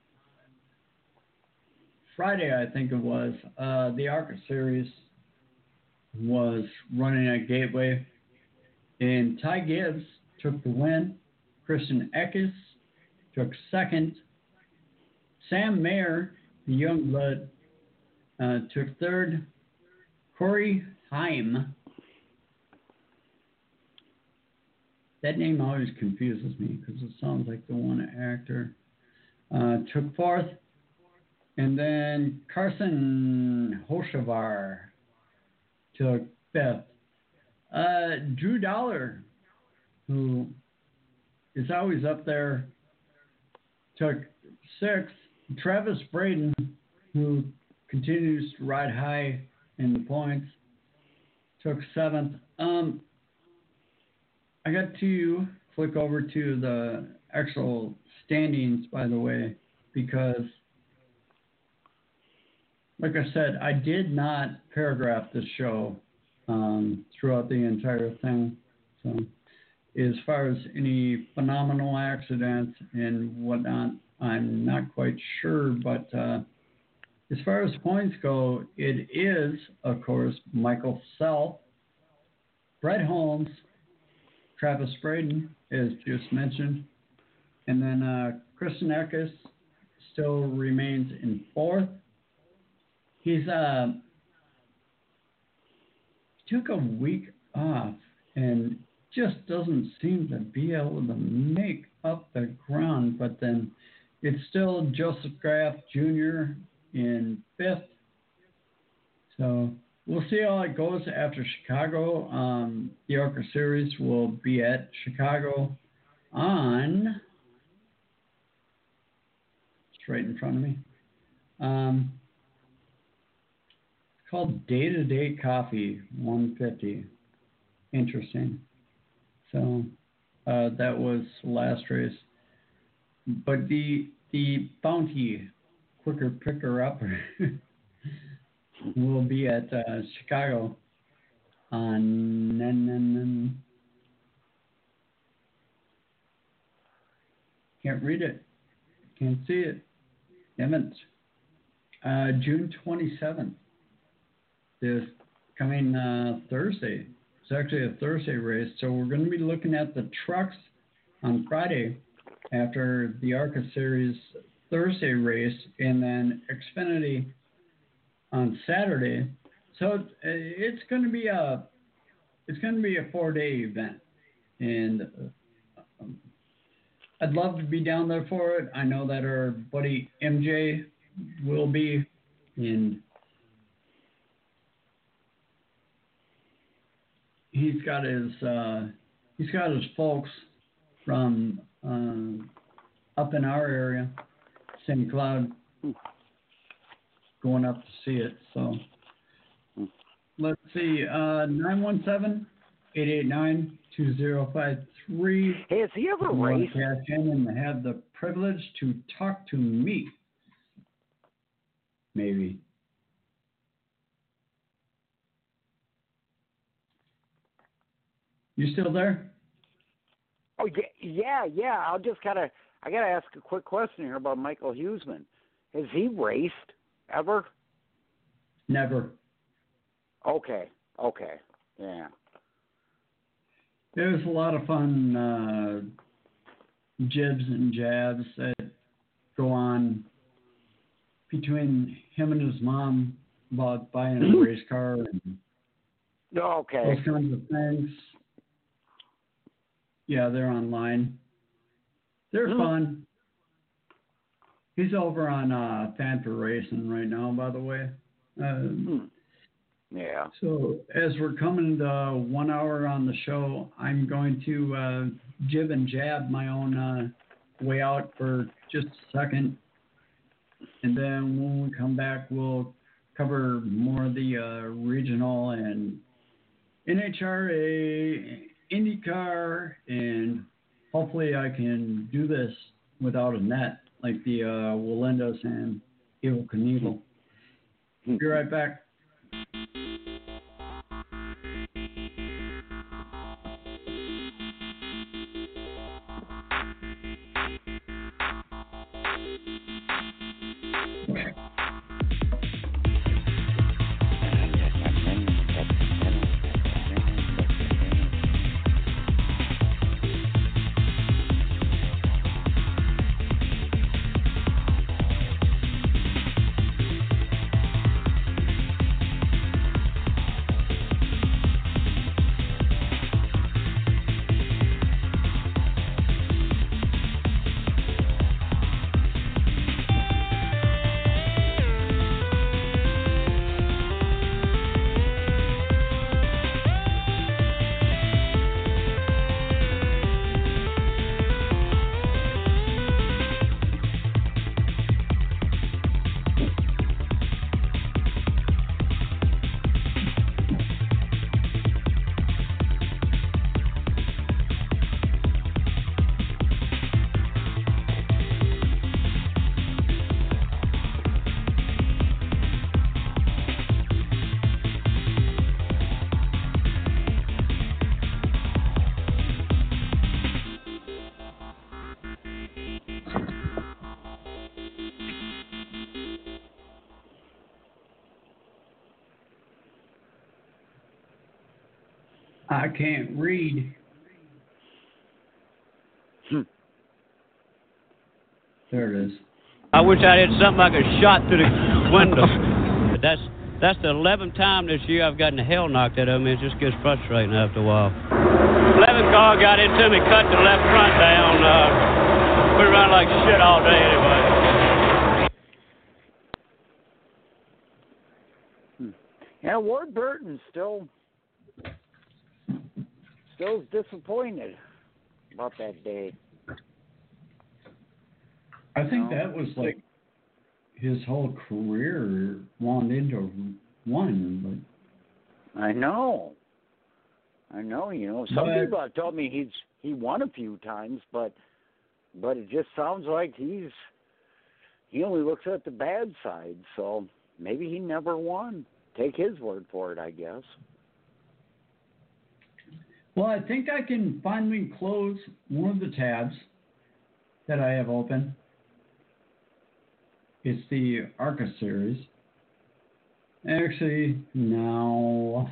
Friday, I think it was, uh, the ARCA Series was running at Gateway, and Ty Gibbs took the win. Christian Eckes took second. Sam Mayer, the young blood, uh, took third. Corey Heim, that name always confuses me because it sounds like the one actor, uh, took fourth. And then Carson Hocevar took fifth. Uh, Drew Dollar who is always up there, took sixth. Travis Braden, who continues to ride high in the points, took seventh. Um, I got to flick over to the actual standings, by the way, because, like I said, I did not paragraph the show um, throughout the entire thing. So, as far as any phenomenal accidents and whatnot, I'm not quite sure. But uh, as far as points go, it is, of course, Michael Self, Brett Holmes, Travis Braden, as just mentioned, and then uh, Kristen Eckes still remains in fourth. He's uh, took a week off and just doesn't seem to be able to make up the ground. But then it's still Joseph Graff Junior in fifth. So we'll see how it goes after Chicago. Um, the ARCA Series will be at Chicago on, it's right in front of me. Um, it's called Day to Day Coffee one fifty. Interesting. So uh, that was last race. But the the Bounty Quicker Picker Upper will be at uh, Chicago on. Can't read it. Can't see it. Damn it. Uh, June twenty-seventh. This coming uh, Thursday. It's actually a Thursday race, so we're going to be looking at the trucks on Friday after the ARCA Series Thursday race, and then Xfinity on Saturday. So it's going to be a it's going to be a four-day event, and um, I'd love to be down there for it. I know that our buddy M J will be, and he's got his uh, he's got his folks from uh, up in our area, Saint Cloud, going up to see it. So let's see, uh, nine one seven, eight eight nine, two zero five three. Hey, has he ever raced? Cash in and have the privilege to talk to me. Maybe. You still there? Oh yeah, yeah, yeah. I'll just gotta, I gotta ask a quick question here about Michael Huseman. Has he raced ever? Never. Okay, okay, yeah. It was a lot of fun uh, jibs and jabs that go on between him and his mom about buying a race car and okay. those kinds of things. Yeah, they're online. They're mm-hmm. fun. He's over on uh, Fanfare Racing right now, by the way. Uh, mm-hmm. Yeah. So as we're coming to one hour on the show, I'm going to uh, jib and jab my own uh, way out for just a second. And then when we come back, we'll cover more of the uh, regional and N H R A, IndyCar, and hopefully I can do this without a net like the uh, Walendas and Evel Knievel. Be right back. I can't read. Hmm. There it is. I wish I had something I could shot through the window. But that's that's the eleventh time this year I've gotten the hell knocked out of me. It just gets frustrating after a while. eleventh car got into me, cut the left front down. Uh, we run like shit all day anyway. Hmm. Yeah, Ward Burton still still disappointed about that day. I think No. that was like his whole career wound into one. I know. I know, you know. Some But- people have told me he's he won a few times, but but it just sounds like he's he only looks at the bad side, so maybe he never won. Take his word for it, I guess. Well, I think I can finally close one of the tabs that I have open. It's the ARCA series. Actually, now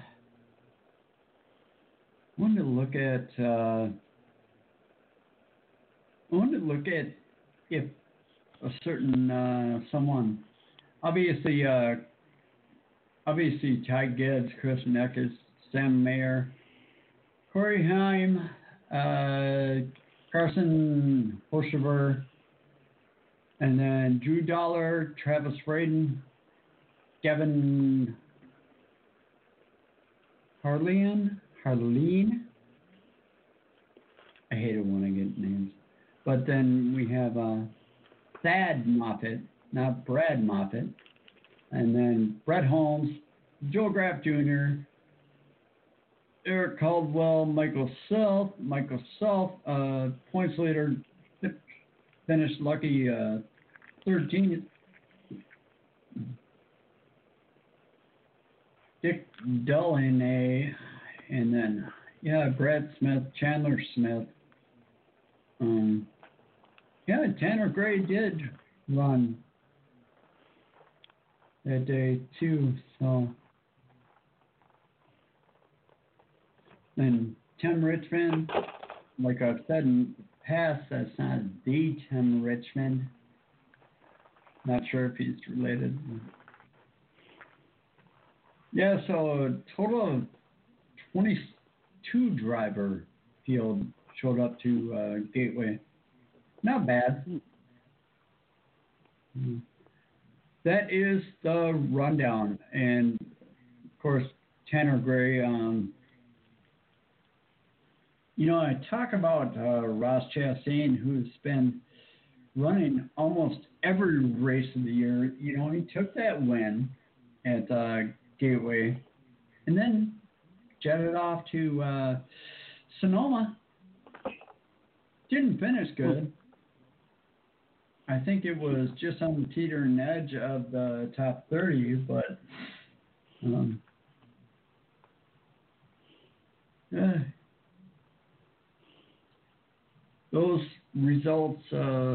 I wanted to look at. Uh, I wanted to look at if a certain uh, someone, obviously, uh, obviously Ty Gibbs, Chris Neckes, Sam Mayer, Corey Haim, uh, Carson Hochevar, and then Drew Dollar, Travis Braden, Gavin Harleen, Harleen. I hate it when I get names. But then we have uh, Thad Moffitt, not Brad Moffitt, and then Brett Holmes, Joe Graff Junior, Eric Caldwell, Michael Self, Michael Self, uh, points leader, finished lucky uh, thirteenth. Dick Delaney, and then, yeah, Brad Smith, Chandler Smith. Um, yeah, Tanner Gray did run that day too, so. And Tim Richmond, like I've said in the past, that's not the Tim Richmond. Not sure if he's related. Yeah, so a total of twenty-two driver field showed up to uh, Gateway. Not bad. Mm. That is the rundown. And, of course, Tanner Gray, um, you know, I talk about uh, Ross Chastain, who's been running almost every race of the year. You know, he took that win at uh, Gateway and then jetted off to uh, Sonoma. Didn't finish good. I think it was just on the teetering edge of the top thirty, but um, uh, those results, uh,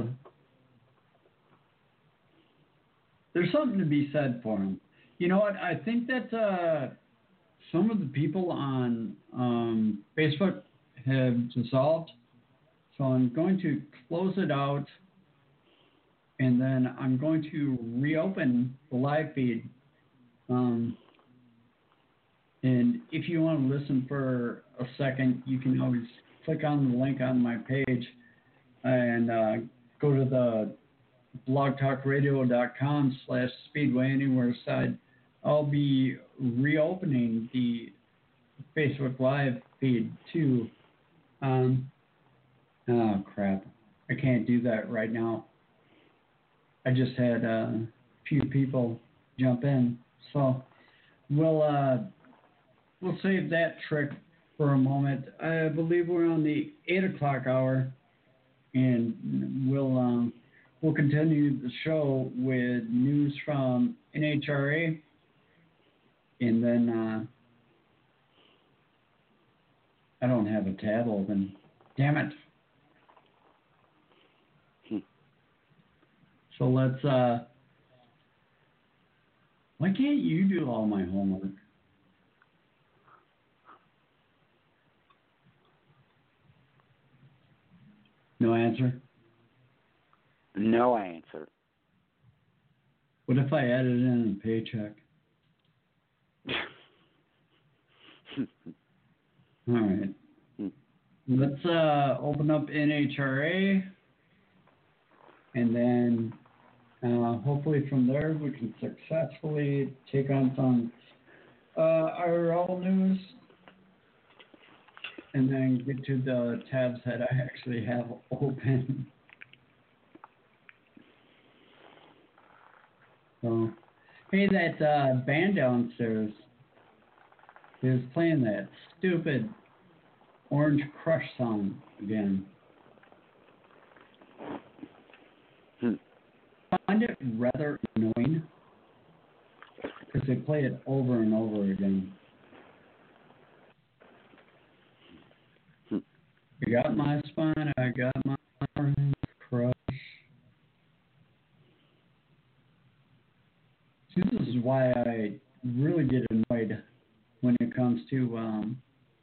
there's something to be said for them. You know what? I think that uh, some of the people on um, Facebook have dissolved, so I'm going to close it out, and then I'm going to reopen the live feed. Um, and if you want to listen for a second, you can always click on the link on my page and uh, go to the blogtalkradio.com slash Speedway Anywhere side. I'll be reopening the Facebook Live feed too. Um, oh, crap. I can't do that right now. I just had a few people jump in. So we'll, uh, we'll save that trick for a moment. I believe we're on the eight o'clock hour, and we'll um, we'll continue the show with news from N H R A, and then uh, I don't have a tab open. Damn it. Hmm. So let's, uh, why can't you do all my homework? No answer? No answer. What if I added in a paycheck? All right. Let's uh, open up N H R A, and then uh, hopefully from there we can successfully take on some uh, I R L news, and then get to the tabs that I actually have open. So, hey, that uh, band downstairs is playing that stupid Orange Crush song again. Hmm. I find it rather annoying because they play it over and over again. Hmm. I got my spine, I got my Orange Crush. This is why I really get annoyed when it comes to um,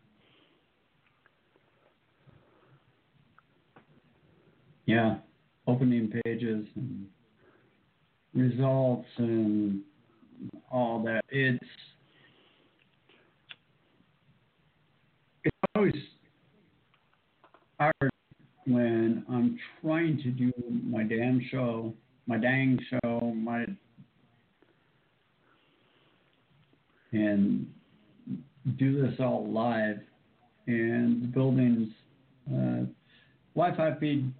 yeah, opening pages and results and all that. It's it's always hard when I'm trying to do my damn show, my dang show, my and do this all live, and the building's uh, Wi-Fi feed.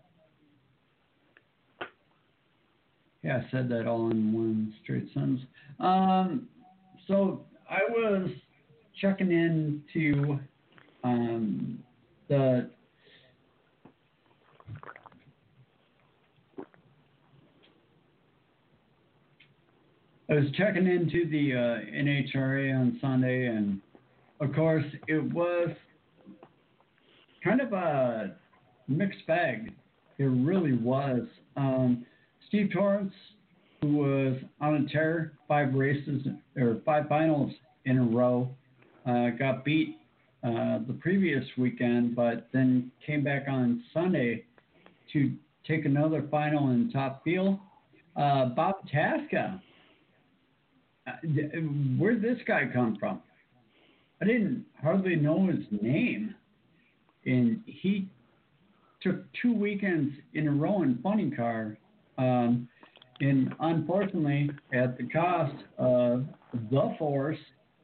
Yeah, I said that all in one straight sentence. Um, so I was checking into um, the I was checking into the uh, N H R A on Sunday, and of course it was kind of a mixed bag. It really was. Um, Steve Torrance, who was on a tear, five races or five finals in a row, uh, got beat uh, the previous weekend, but then came back on Sunday to take another final in top field. Uh, Bob Tasca. Uh, where'd this guy come from? I didn't hardly know his name. And he took two weekends in a row in funny car. Um, and unfortunately, at the cost of the Force,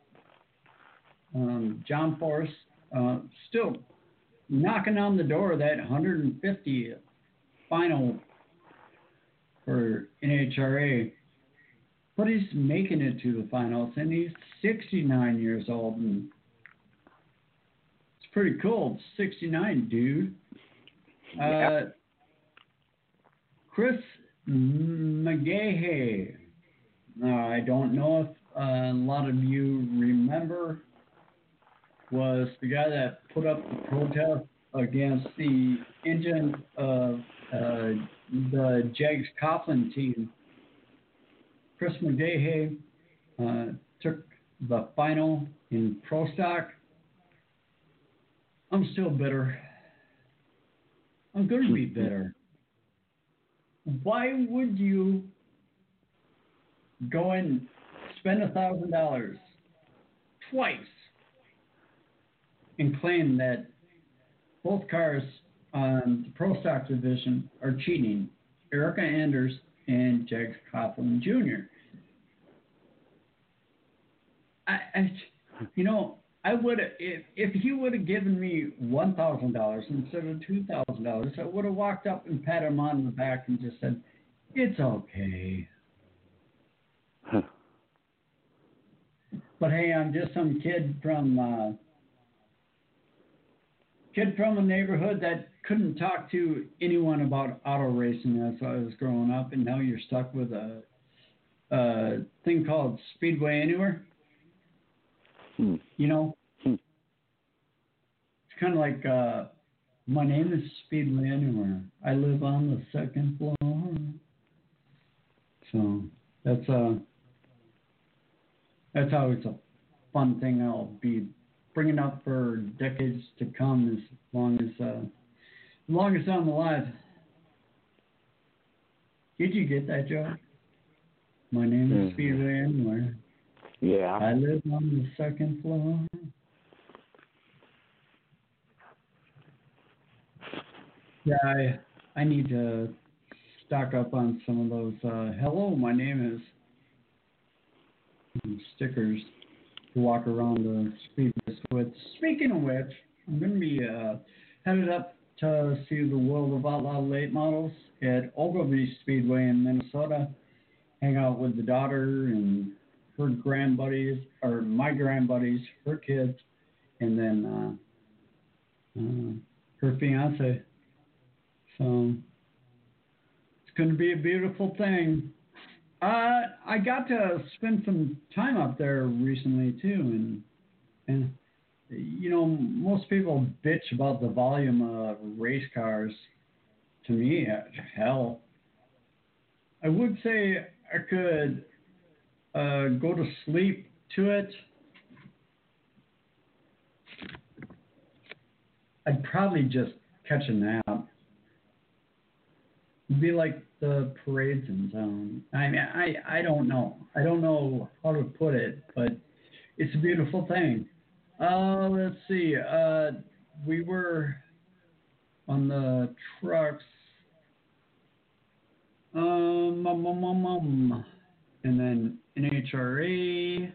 um, John Force, uh, still knocking on the door of that one hundred fiftieth final for N H R A. But he's making it to the finals, and he's sixty-nine years old, and it's pretty cool. sixty-nine, dude. Yeah. Uh, Chris McGahey. Now, I don't know if uh, a lot of you remember, was the guy that put up the protest against the engine of uh, the Jags Coughlin team. Chris McGahey uh, took the final in Pro Stock. I'm still bitter. I'm going to be bitter. Why would you go and spend a thousand dollars twice and claim that both cars on the Pro Stock division are cheating? Erica Anders and Jags Coughlin Junior I, I, you know, I would if if he would have given me one thousand dollars instead of two thousand dollars, I would have walked up and pat him on the back and just said, "It's okay." Huh. But hey, I'm just some kid from uh, kid from a neighborhood that couldn't talk to anyone about auto racing as I was growing up, and now you're stuck with a, a thing called Speedway Anywhere. Hmm. You know, Hmm. it's kind of like uh, my name is Speedway Anywhere. I live on the second floor. So that's uh, that's always a fun thing I'll be bringing up for decades to come, as long as uh, Longest I'm alive. Did you get that joke? My name is Mhm. Speedway Anywhere. Yeah. I live on the second floor. Yeah, I, I need to stock up on some of those. Uh, hello, my name is stickers to walk around the speedways with. Speaking of which, I'm going to be uh, headed up to see the World of Outlaw late models at Ogilvie Speedway in Minnesota. Hang out with the daughter and her grandbuddies, or my grandbuddies, her kids, and then uh, uh, her fiance. So it's going to be a beautiful thing. Uh, I got to spend some time up there recently too, and and you know, most people bitch about the volume of race cars. To me, hell, I would say I could uh, go to sleep to it. I'd probably just catch a nap. It'd be like the parades in town. I mean, I, I don't know. I don't know how to put it, but it's a beautiful thing. Uh, let's see. Uh, we were on the trucks. Um, um, um, um, um, and then N H R A.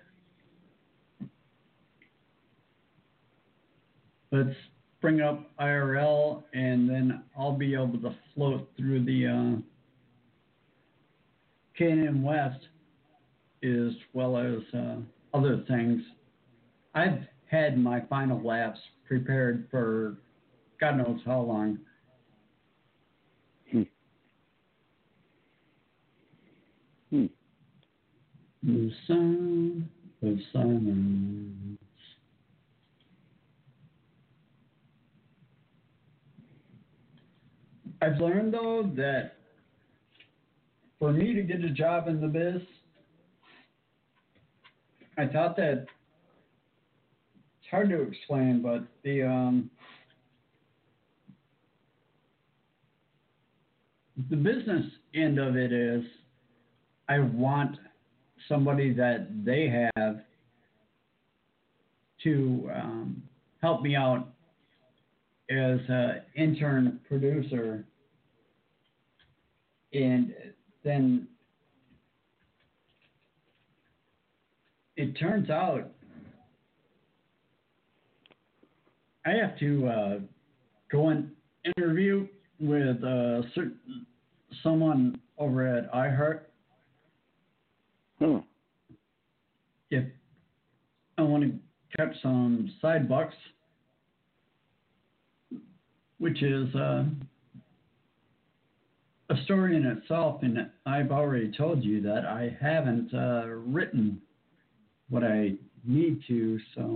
Let's bring up I R L, and then I'll be able to float through the uh, K and M West as well as uh, other things. I've had my final laps prepared for God knows how long. Hmm. Hmm. The sound of silence. I've learned, though, that for me to get a job in the biz, I thought that it's hard to explain, but the um, the business end of it is I want somebody that they have to um, help me out as an intern producer, and then it turns out I have to uh, go and interview with uh, certain, someone over at iHeart. Hmm. If I want to catch some side bucks, which is uh, a story in itself, and I've already told you that I haven't uh, written what I need to, so.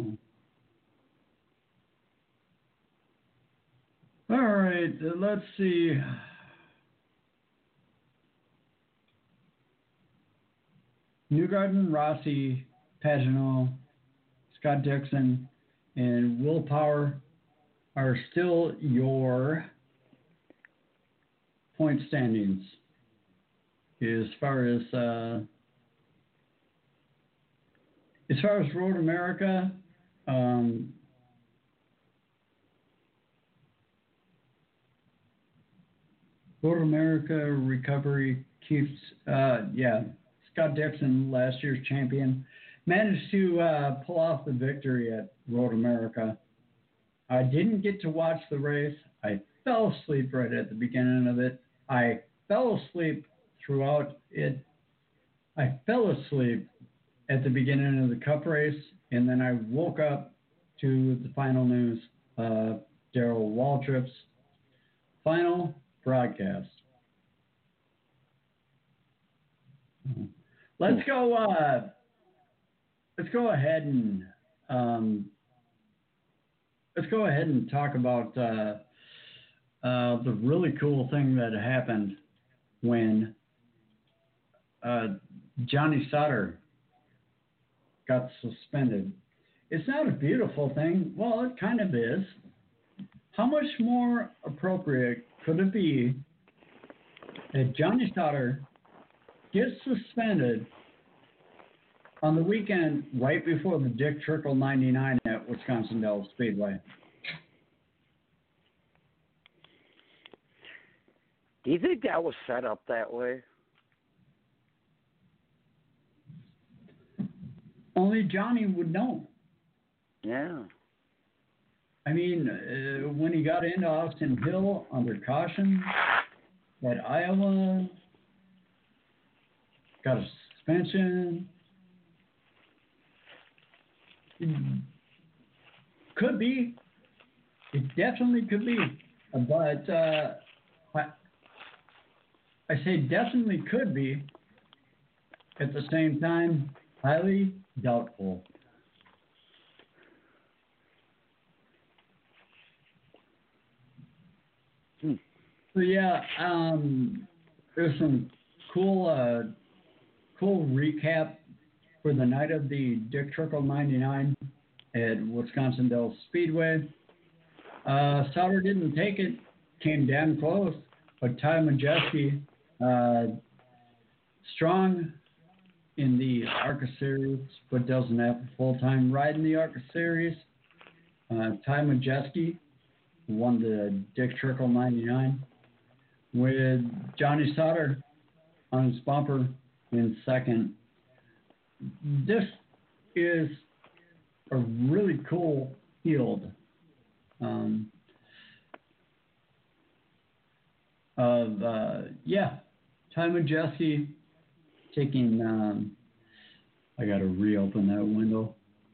All right, let's see. Newgarden, Rossi, Pagenaud, Scott Dixon, and Willpower are still your point standings as far as uh, as far as Road America. Um, Road America recovery keeps uh, yeah. Scott Dixon, last year's champion, managed to uh, pull off the victory at Road America. I didn't get to watch the race. I fell asleep right at the beginning of it. I fell asleep throughout it. I fell asleep at the beginning of the Cup race, and then I woke up to the final news, uh, Darrell Waltrip's final broadcast. Let's go. Uh, let's go ahead and um, let's go ahead and talk about uh, uh, the really cool thing that happened when uh, Johnny Sauter got suspended. It's not a beautiful thing. Well, it kind of is. how much more appropriate could it be that Johnny Sauter gets suspended on the weekend right before the Dick Trickle ninety-nine at Wisconsin Dells Speedway? Do you think that was set up that way? Only Johnny would know. Yeah. I mean, uh, when he got into Austin Hill under caution at Iowa, got a suspension. Could be. It definitely could be. But uh, I, I say definitely could be. At the same time, highly doubtful. Hmm. So yeah, um, there's some cool, uh, cool recap for the night of the Dick Trickle ninety-nine at Wisconsin Dells Speedway. Uh, Sauter didn't take it, came damn close, but Ty Majeski, uh, strong in the ARCA Series, but doesn't have a full-time ride in the ARCA Series. Uh, Ty Majeski won the Dick Trickle ninety-nine with Johnny Sauter on his bumper in second. This is a really cool field um, of, uh, yeah, Ty Majeski taking, um, I got to reopen that window.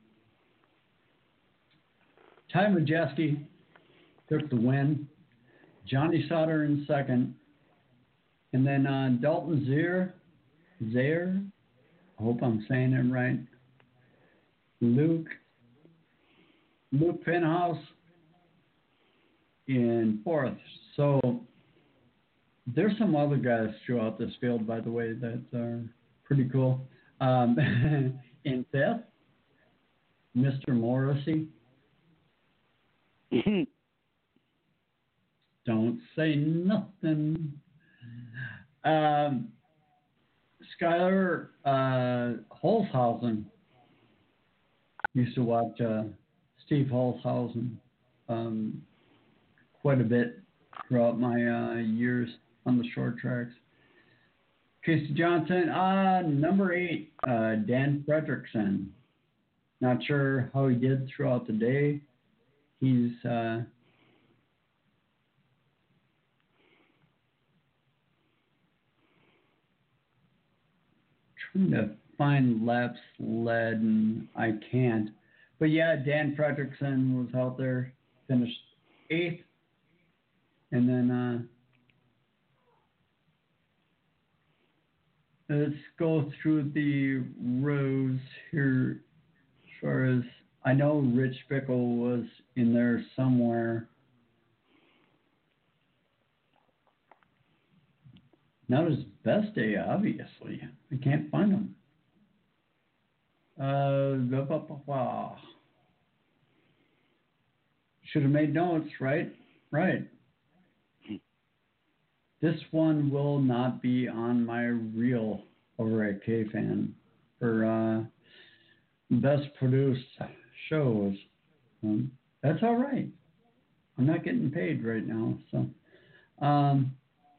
Ty Majeski took the win. Johnny Sauter in second. And then uh, Dalton Zier, Zaire, I hope I'm saying it right. Luke, Luke Penhouse in fourth. So there's some other guys throughout this field, by the way, that are pretty cool. Um, in fifth, Mister Morrissey. Don't say nothing. Um, Skylar uh, Holzhausen. Used to watch uh, Steve Holzhausen um, quite a bit throughout my uh, years on the short tracks. Casey Johnson, uh, number eight, uh, Dan Fredrickson. Not sure how he did throughout the day. He's uh, trying to find laps led, and I can't. But yeah, Dan Fredrickson was out there, finished eighth, and then uh, let's go through the rows here. As far as I know, Rich Bickle was in there somewhere. Not his best day, obviously. I can't find him. Uh, blah, blah, blah, blah. Should have made notes, right? Right. This one will not be on my reel over at K-Fan for uh, best produced shows. Um, that's all right. I'm not getting paid right now, so. Um,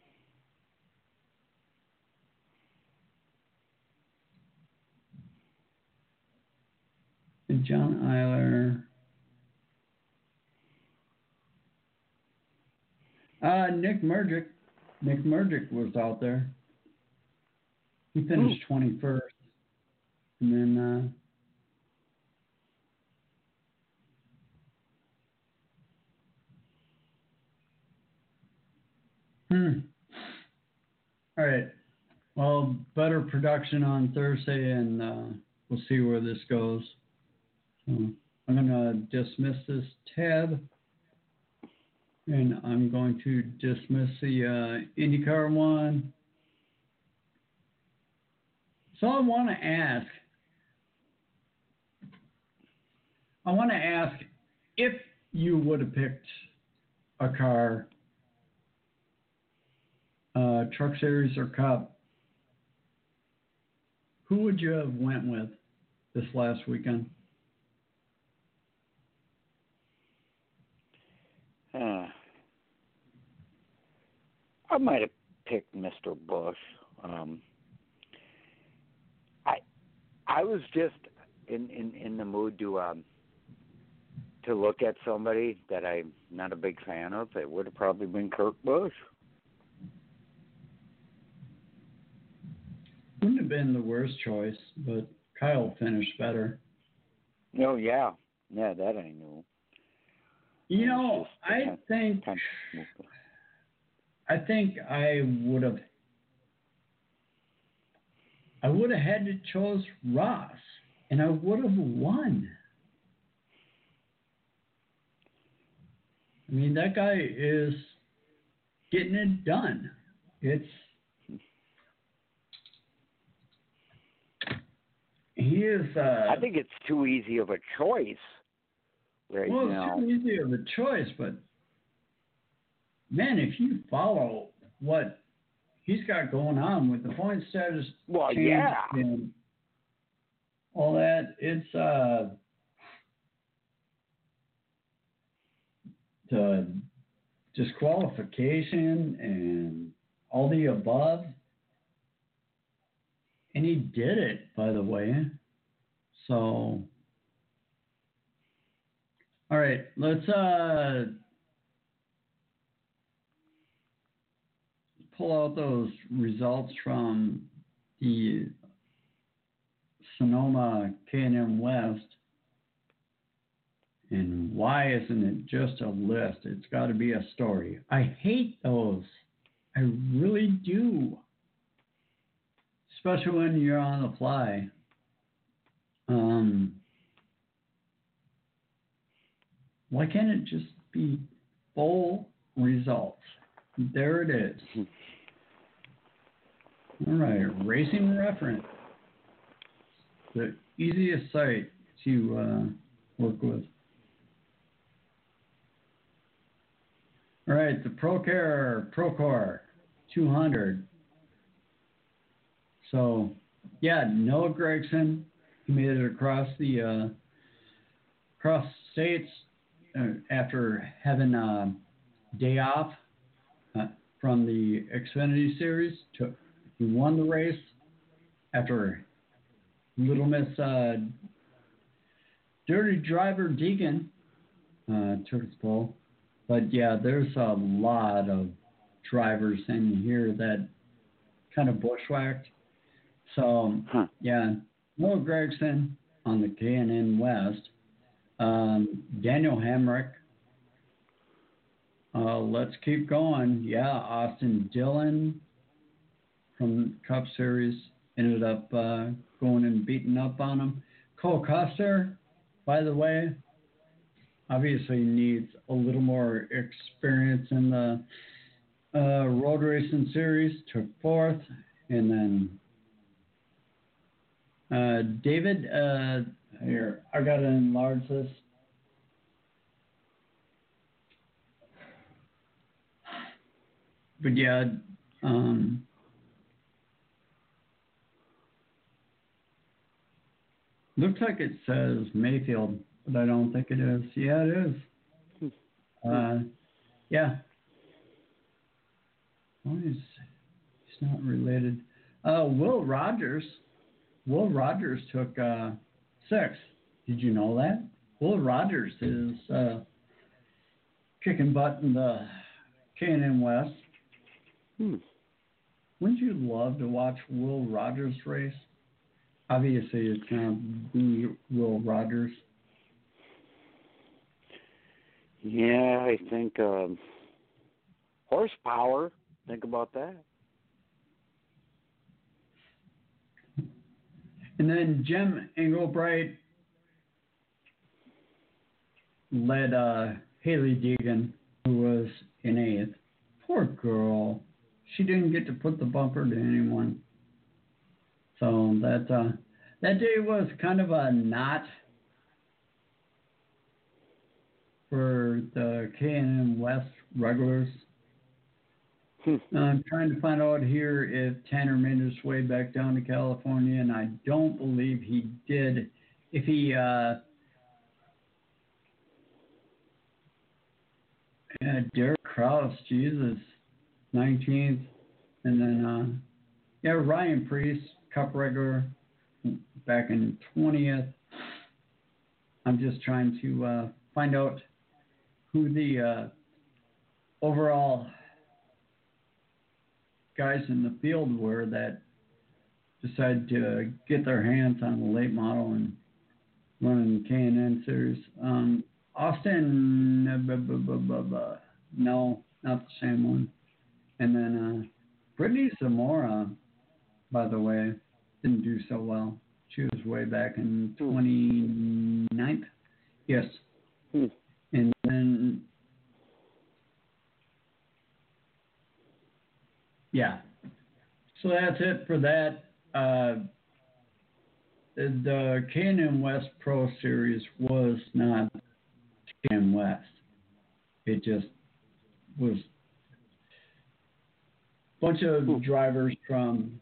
John Eiler. Uh, Nick Murgic. Nick Murgic was out there. He finished Ooh. twenty-first. And then, uh, hmm. All right. Well, better production on Thursday, and uh, we'll see where this goes. So I'm going to dismiss this tab, and I'm going to dismiss the uh, IndyCar one. So I want to ask, I want to ask if you would have picked a car, uh, Truck Series or Cup, who would you have went with this last weekend? Uh, I might have picked Mister Bush. Um, I I was just in, in, in the mood to um, to look at somebody that I'm not a big fan of. It would have probably been Kurt Busch. Wouldn't have been the worst choice, but Kyle finished better. Oh, yeah. Yeah, that I knew. You know, I time, think time. I think I would have I would have had to chose Ross, and I would have won. I mean, that guy is getting it done. It's he is. Uh, I think it's too easy of a choice right well, now. it's too easy of a choice, but man, if you follow what he's got going on with the point status Well, change yeah. and all that, it's uh, the disqualification and all the above. And he did it, by the way. So, all right, let's uh, pull out those results from the Sonoma K and M West. And why isn't it just a list? It's got to be a story. I hate those. I really do. Especially when you're on the fly. Um, why can't it just be full results? There it is. All right, Racing Reference. The easiest site to uh, work with. All right, the Procare Procore two hundred. So, yeah, Noah Gragson, he made it across the uh, across states uh, after having a day off uh, from the Xfinity Series. Took, he won the race after Little Miss uh, Dirty Driver Deacon uh, took his pole. But yeah, there's a lot of drivers in here that kind of bushwhacked. So, huh. yeah, Noah Gragson on the K and N West. Um, Daniel Hemrick. Uh, let's keep going. Yeah, Austin Dillon from Cup Series ended up uh, going and beating up on him. Cole Custer, by the way, obviously needs a little more experience in the uh, road racing series. Took fourth, and then Uh, David, uh, here, I got to enlarge this. But yeah, um, looks like it says Mayfield, but I don't think it is. Yeah, it is. Uh, yeah. Why is he's not related? Uh, Will Rogers. Will Rogers took uh, six. Did you know that? Will Rogers is uh, kicking butt in the K and N West. Hmm. Wouldn't you love to watch Will Rogers race? Obviously, it's not the Will Rogers. Yeah, I think um, horsepower. Think about that. And then Jim Engelbright led uh, Haley Deegan, who was in eighth. Poor girl. She didn't get to put the bumper to anyone. So that uh, that day was kind of a knot for the K and N West regulars. Hmm. I'm trying to find out here if Tanner made his way back down to California, and I don't believe he did. If he, uh, yeah, Derek Kraus, Jesus, nineteenth, and then, uh, yeah, Ryan Priest, Cup regular, back in twentieth. I'm just trying to uh, find out who the uh, overall guys in the field were that decided to get their hands on the late model and running K and N series. Um, Austin, uh, buh, buh, buh, buh, buh. No, not the same one. And then uh, Brittany Zamora, by the way, didn't do so well. She was way back in twenty-ninth. Yes. Hmm. And then, yeah. So that's it for that. Uh, the the K and N West Pro Series was not K and N West. It just was a bunch of Hmm. drivers from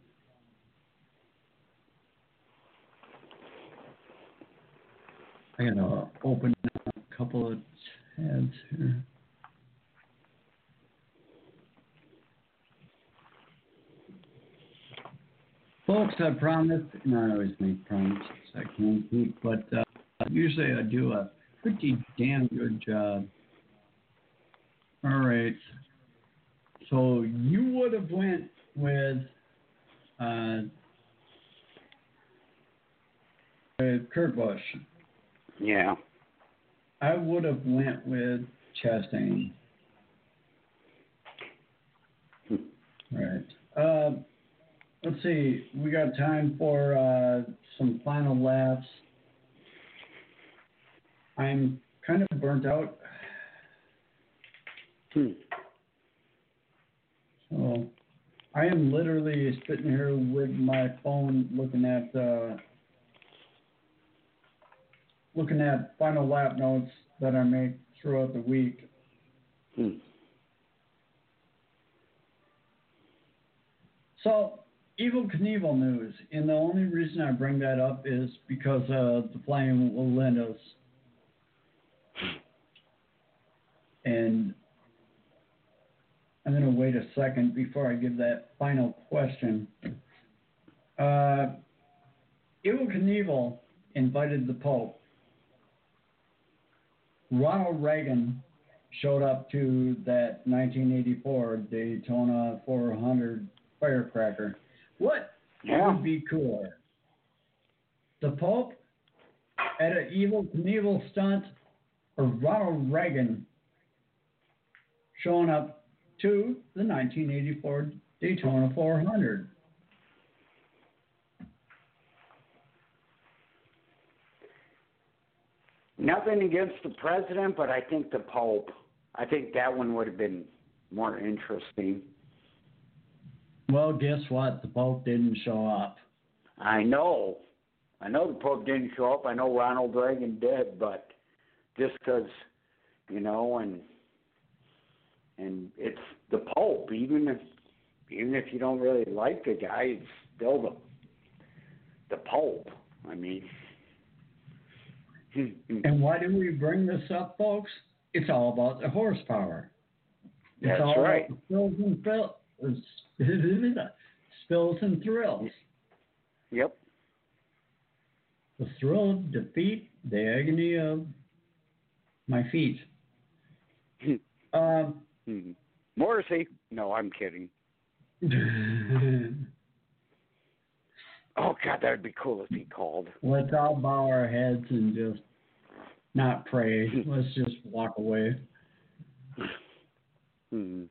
I gotta open a couple of tabs here. Folks, I promise, and I always make promises I can't keep, but uh, usually I do a pretty damn good job. All right. So you would have went with, uh, with Kurt Busch. Yeah. I would have went with Chastain. Hmm. Right. Uh, let's see. We got time for uh, some final laps. I'm kind of burnt out. Hmm. So I am literally sitting here with my phone looking at uh, looking at final lap notes that I make throughout the week. Hmm. So, Evel Knievel news, and the only reason I bring that up is because of the Flying Lindas. And I'm going to wait a second before I give that final question. Uh, Evel Knievel invited the Pope. Ronald Reagan showed up to that nineteen eighty-four Daytona four hundred firecracker. What Yeah. would be cooler? The Pope at an Evel Knievel stunt, or Ronald Reagan showing up to the nineteen eighty-four Daytona four hundred? Nothing against the president, but I think the Pope. I think that one would have been more interesting. Well, guess what? The Pope didn't show up. I know. I know the Pope didn't show up. I know Ronald Reagan did, but just because, you know, and and it's the Pope. Even if even if you don't really like the guy, it's still the the Pope. I mean. And why do we bring this up, folks? It's all about the horsepower. It's That's all right. about the spills and thrills. Spills and thrills. Yep. The thrill of defeat, the agony of my feet. um, Morrissey? No, I'm kidding. Oh, God, that would be cool if he called. Let's all bow our heads and just not pray. Let's just walk away. Hmm.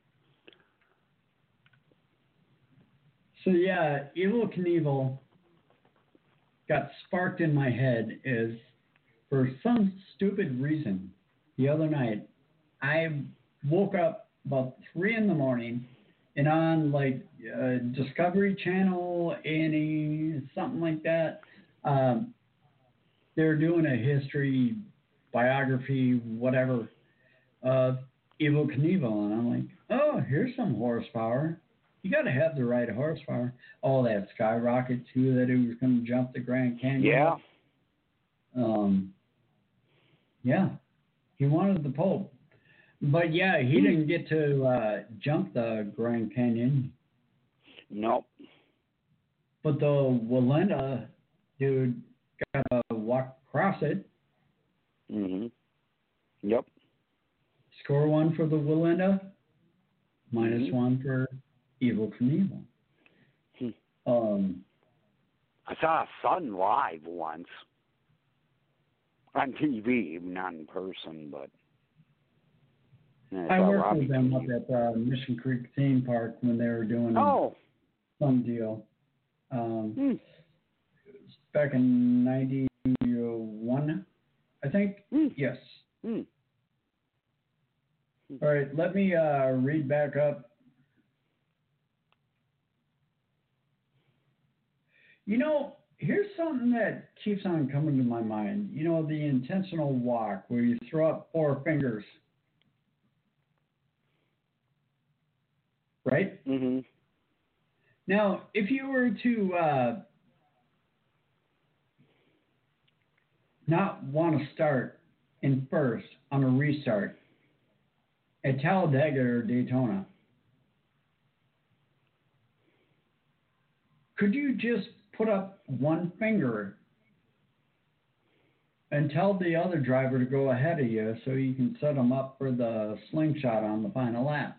So, yeah, Evel Knievel got sparked in my head is for some stupid reason the other night. I woke up about three in the morning and on like uh, Discovery Channel, A and E, something like that. Um, they're doing a history, biography, whatever, of Evel Knievel, and I'm like, oh, here's some horsepower. You got to have the right horsepower. Oh, that skyrocket too, that he was going to jump the Grand Canyon. Yeah. Um. Yeah, he wanted the Pope, but yeah, he didn't get to uh, jump the Grand Canyon. Nope. But the Walenda dude got to walk across it. Mhm. Yep. Score one for the Walenda, minus mm-hmm. one for Evel Knievel. Hmm. Um, I saw a son live once on T V, not in person, but. I, I worked Robbie with them T V. up at uh, Mission Creek Theme Park when they were doing oh. some deal. Um, hmm. Back in ninety-one, I think. Mm. Yes. Mm. All right, let me uh, read back up. You know, here's something that keeps on coming to my mind. You know, the intentional walk where you throw up four fingers. Right? Mm-hmm. Now, if you were to uh, not want to start in first on a restart at Talladega or Daytona, could you just put up one finger and tell the other driver to go ahead of you so you can set them up for the slingshot on the final lap?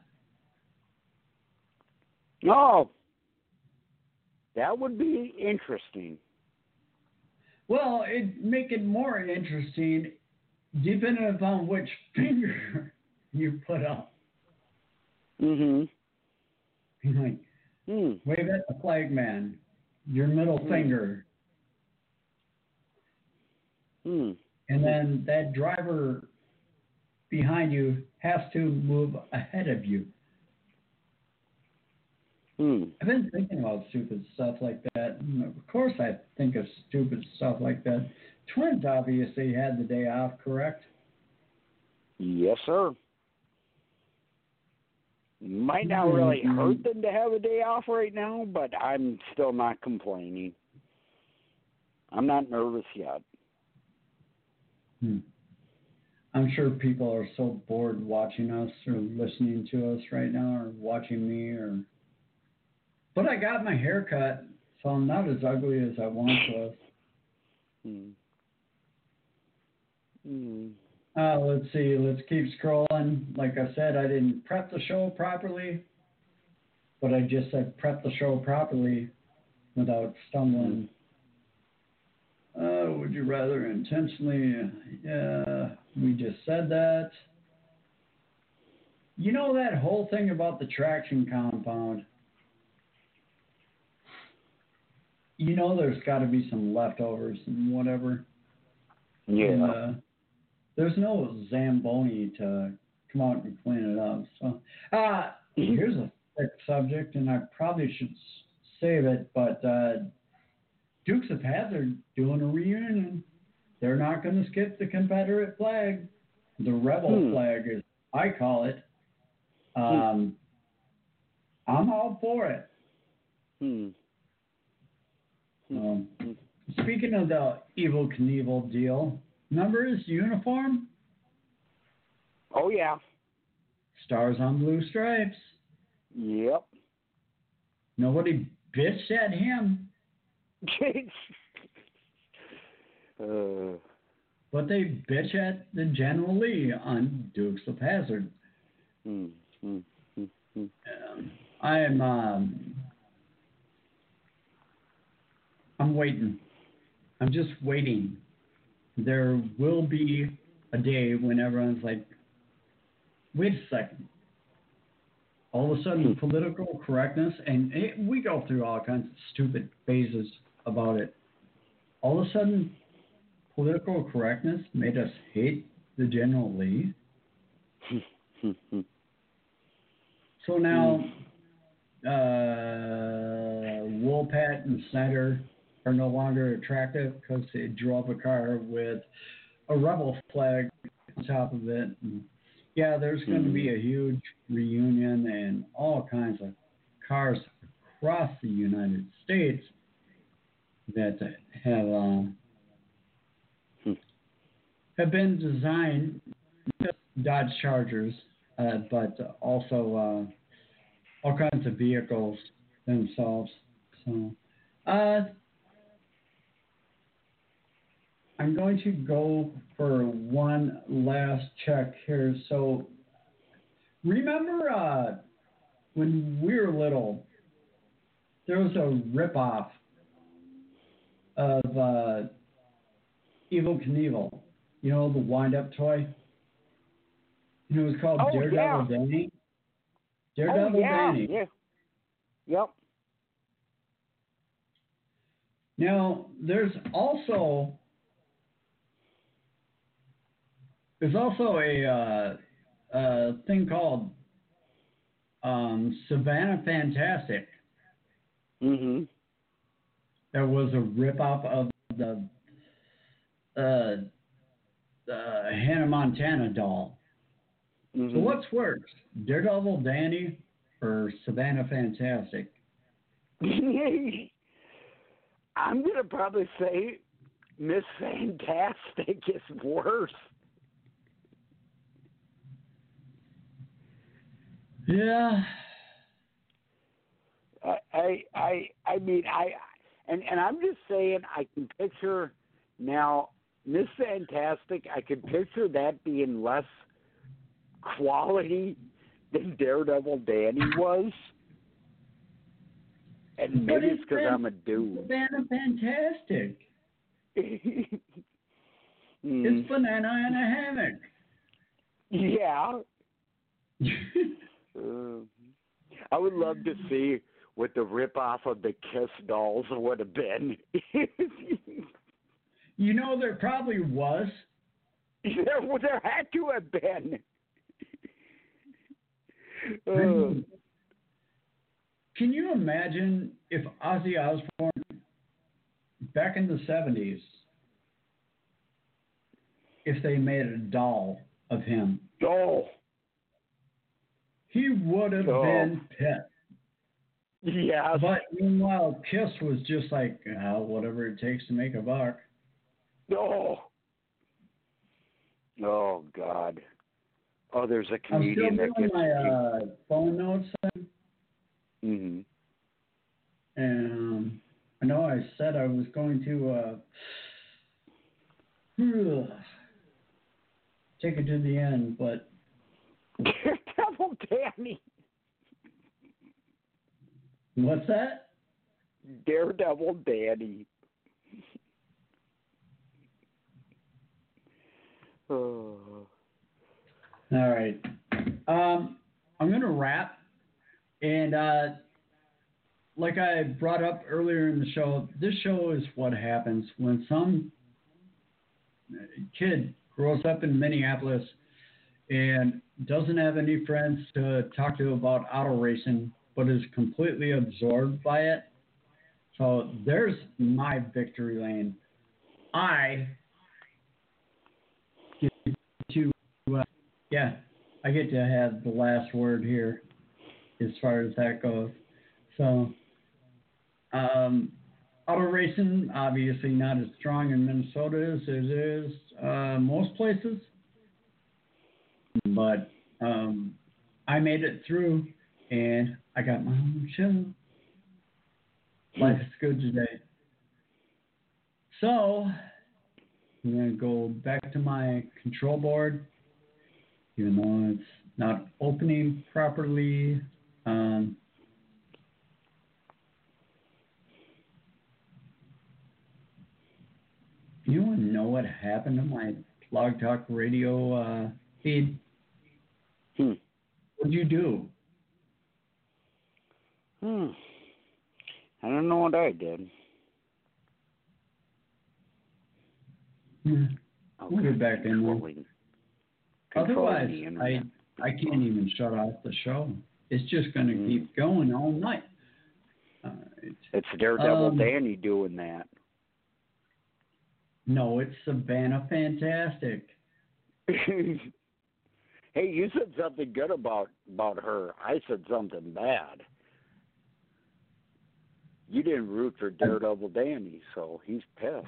No. That would be interesting. Well, it'd make it more interesting depending upon which finger you put up. Mm-hmm. You're like, mm. wave at the flag man, your middle mm. finger. Mm. And then that driver behind you has to move ahead of you. Mm. I've been thinking about stupid stuff like that. And of course I think of stupid stuff like that. Twins obviously had the day off, correct? Yes, sir. Might not really mm-hmm. hurt them to have a day off right now, but I'm still not complaining. I'm not nervous yet. Hmm. I'm sure people are so bored watching us or listening to us right now or watching me or... But I got my hair cut, so I'm not as ugly as I once was. Hmm. Hmm. Uh, let's see. Let's keep scrolling. Like I said, I didn't prep the show properly, but I just said prep the show properly without stumbling. Uh, would you rather intentionally? Yeah, we just said that. You know that whole thing about the traction compound? You know there's got to be some leftovers and whatever. Yeah. And, uh, there's no Zamboni to come out and clean it up. So, uh, here's a thick subject, and I probably should save it, but uh, Dukes of Hazzard doing a reunion. They're not going to skip the Confederate flag. The rebel hmm. flag, as I call it. Um, hmm. I'm all for it. Hmm. Um, speaking of the Evel Knievel deal, remember his uniform? Oh, yeah. Stars on blue stripes. Yep. Nobody bitched at him. uh, but they bitch at the General Lee on Dukes of Hazzard. Hmm. Hmm. Hmm. Hmm. Um, I'm, um, I'm waiting. I'm just waiting. There will be a day when everyone's like, wait a second. All of a sudden, political correctness, and it, we go through all kinds of stupid phases about it. All of a sudden, political correctness made us hate the General Lee. So now, uh, Woolpat and Snyder are no longer attractive because they drove a car with a rebel flag on top of it. And Yeah, there's going Mhm. to be a huge reunion and all kinds of cars across the United States that have uh, Hmm. have been designed, just Dodge Chargers, uh, but also uh, all kinds of vehicles themselves. So, uh, I'm going to go for one last check here. So, remember uh, when we were little, there was a ripoff of uh, Evel Knievel. You know, the wind-up toy. You know, it was called Oh, Daredevil yeah. Danny. Oh, Daredevil yeah. Danny. Yeah. Yep. Now, there's also there's also a uh, a thing called um, Savannah Fantastic Mm-hmm. that was a ripoff of the uh, the Hannah Montana doll. Mm-hmm. So what's worse, Daredevil Danny or Savannah Fantastic? I'm going to probably say Miss Fantastic is worse. Yeah. I, I, I, I mean, I, and, and I'm just saying, I can picture now Miss Fantastic. I can picture that being less quality than Daredevil Danny was, and But maybe it's because Fan- I'm a dude. Savannah Fantastic. Mm. It's banana in a hammock. Yeah. Uh, I would love to see what the ripoff of the Kiss dolls would have been. You know, there probably was. there, there had to have been. I Uh, mean, can you imagine if Ozzy Osbourne, back in the seventies, if they made a doll of him? oh, He would have Oh. been pissed. yes. But meanwhile, Kiss was just like, uh, whatever it takes to make a buck. Oh. Oh, God. Oh, there's a I'm still comedian that doing gets... my uh, phone notes, mm-hmm. and um, I know I said I was going to uh, take it to the end, but Daredevil Danny. what's that? Daredevil Danny. Oh. All right. Um, I'm going to wrap. And uh, like I brought up earlier in the show, this show is what happens when some kid grows up in Minneapolis and doesn't have any friends to talk to about auto racing, but is completely absorbed by it. So there's my victory lane. I get to, uh, yeah, I get to have the last word here as far as that goes. So, um, auto racing, obviously not as strong in Minnesota as it is uh, most places. But um, I made it through, and I got my own show. Life is good today. So, I'm going to go back to my control board, even though it's not opening properly. Um, you want to know what happened to my Blog Talk Radio uh, feed? Hmm. What'd you do? Hmm. I don't know what I did. Hmm. Oh, We'll get back in there. controlling, controlling Otherwise, the I internet. I can't even shut off the show. It's just going to Mm. keep going all night. Uh, it's, It's Daredevil Um, Danny doing that. no, it's Savannah Fantastic. Hey, you said something good about about her. I said something bad. You didn't root for Daredevil Danny, so he's pissed.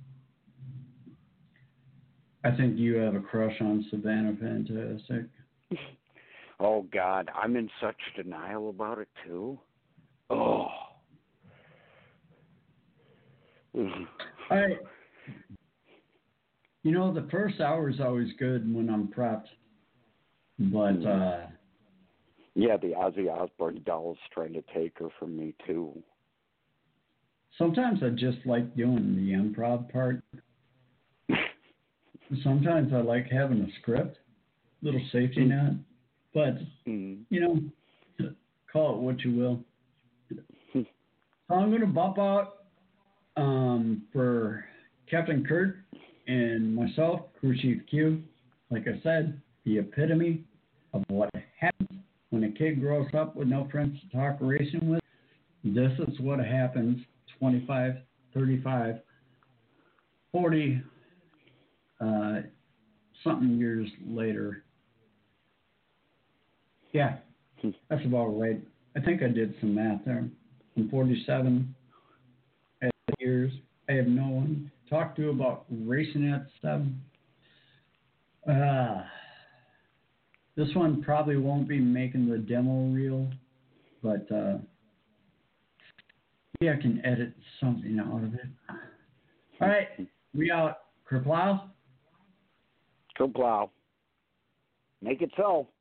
I think you have a crush on Savannah Fantastic. Oh, God, I'm in such denial about it, too. Oh. I, you know, the first hour is always good when I'm prepped. But, uh... yeah, the Ozzy Osbourne doll's trying to take her from me, too. Sometimes I just like doing the improv part. Sometimes I like having a script, little safety net. But, mm. you know, call it what you will. So I'm going to bump out um, for Captain Kurt and myself, Crew Chief Q. Like I said, the epitome of what happens when a kid grows up with no friends to talk racing with. This is what happens twenty-five, thirty-five, forty, uh, something years later. Yeah, that's about right. I think I did some math there. I'm forty-seven years. I have no one to talk to about racing at seven. Uh, this one probably won't be making the demo reel, but uh, maybe I can edit something out of it. All right, we out. Kerplow? Kerplow. Make it so.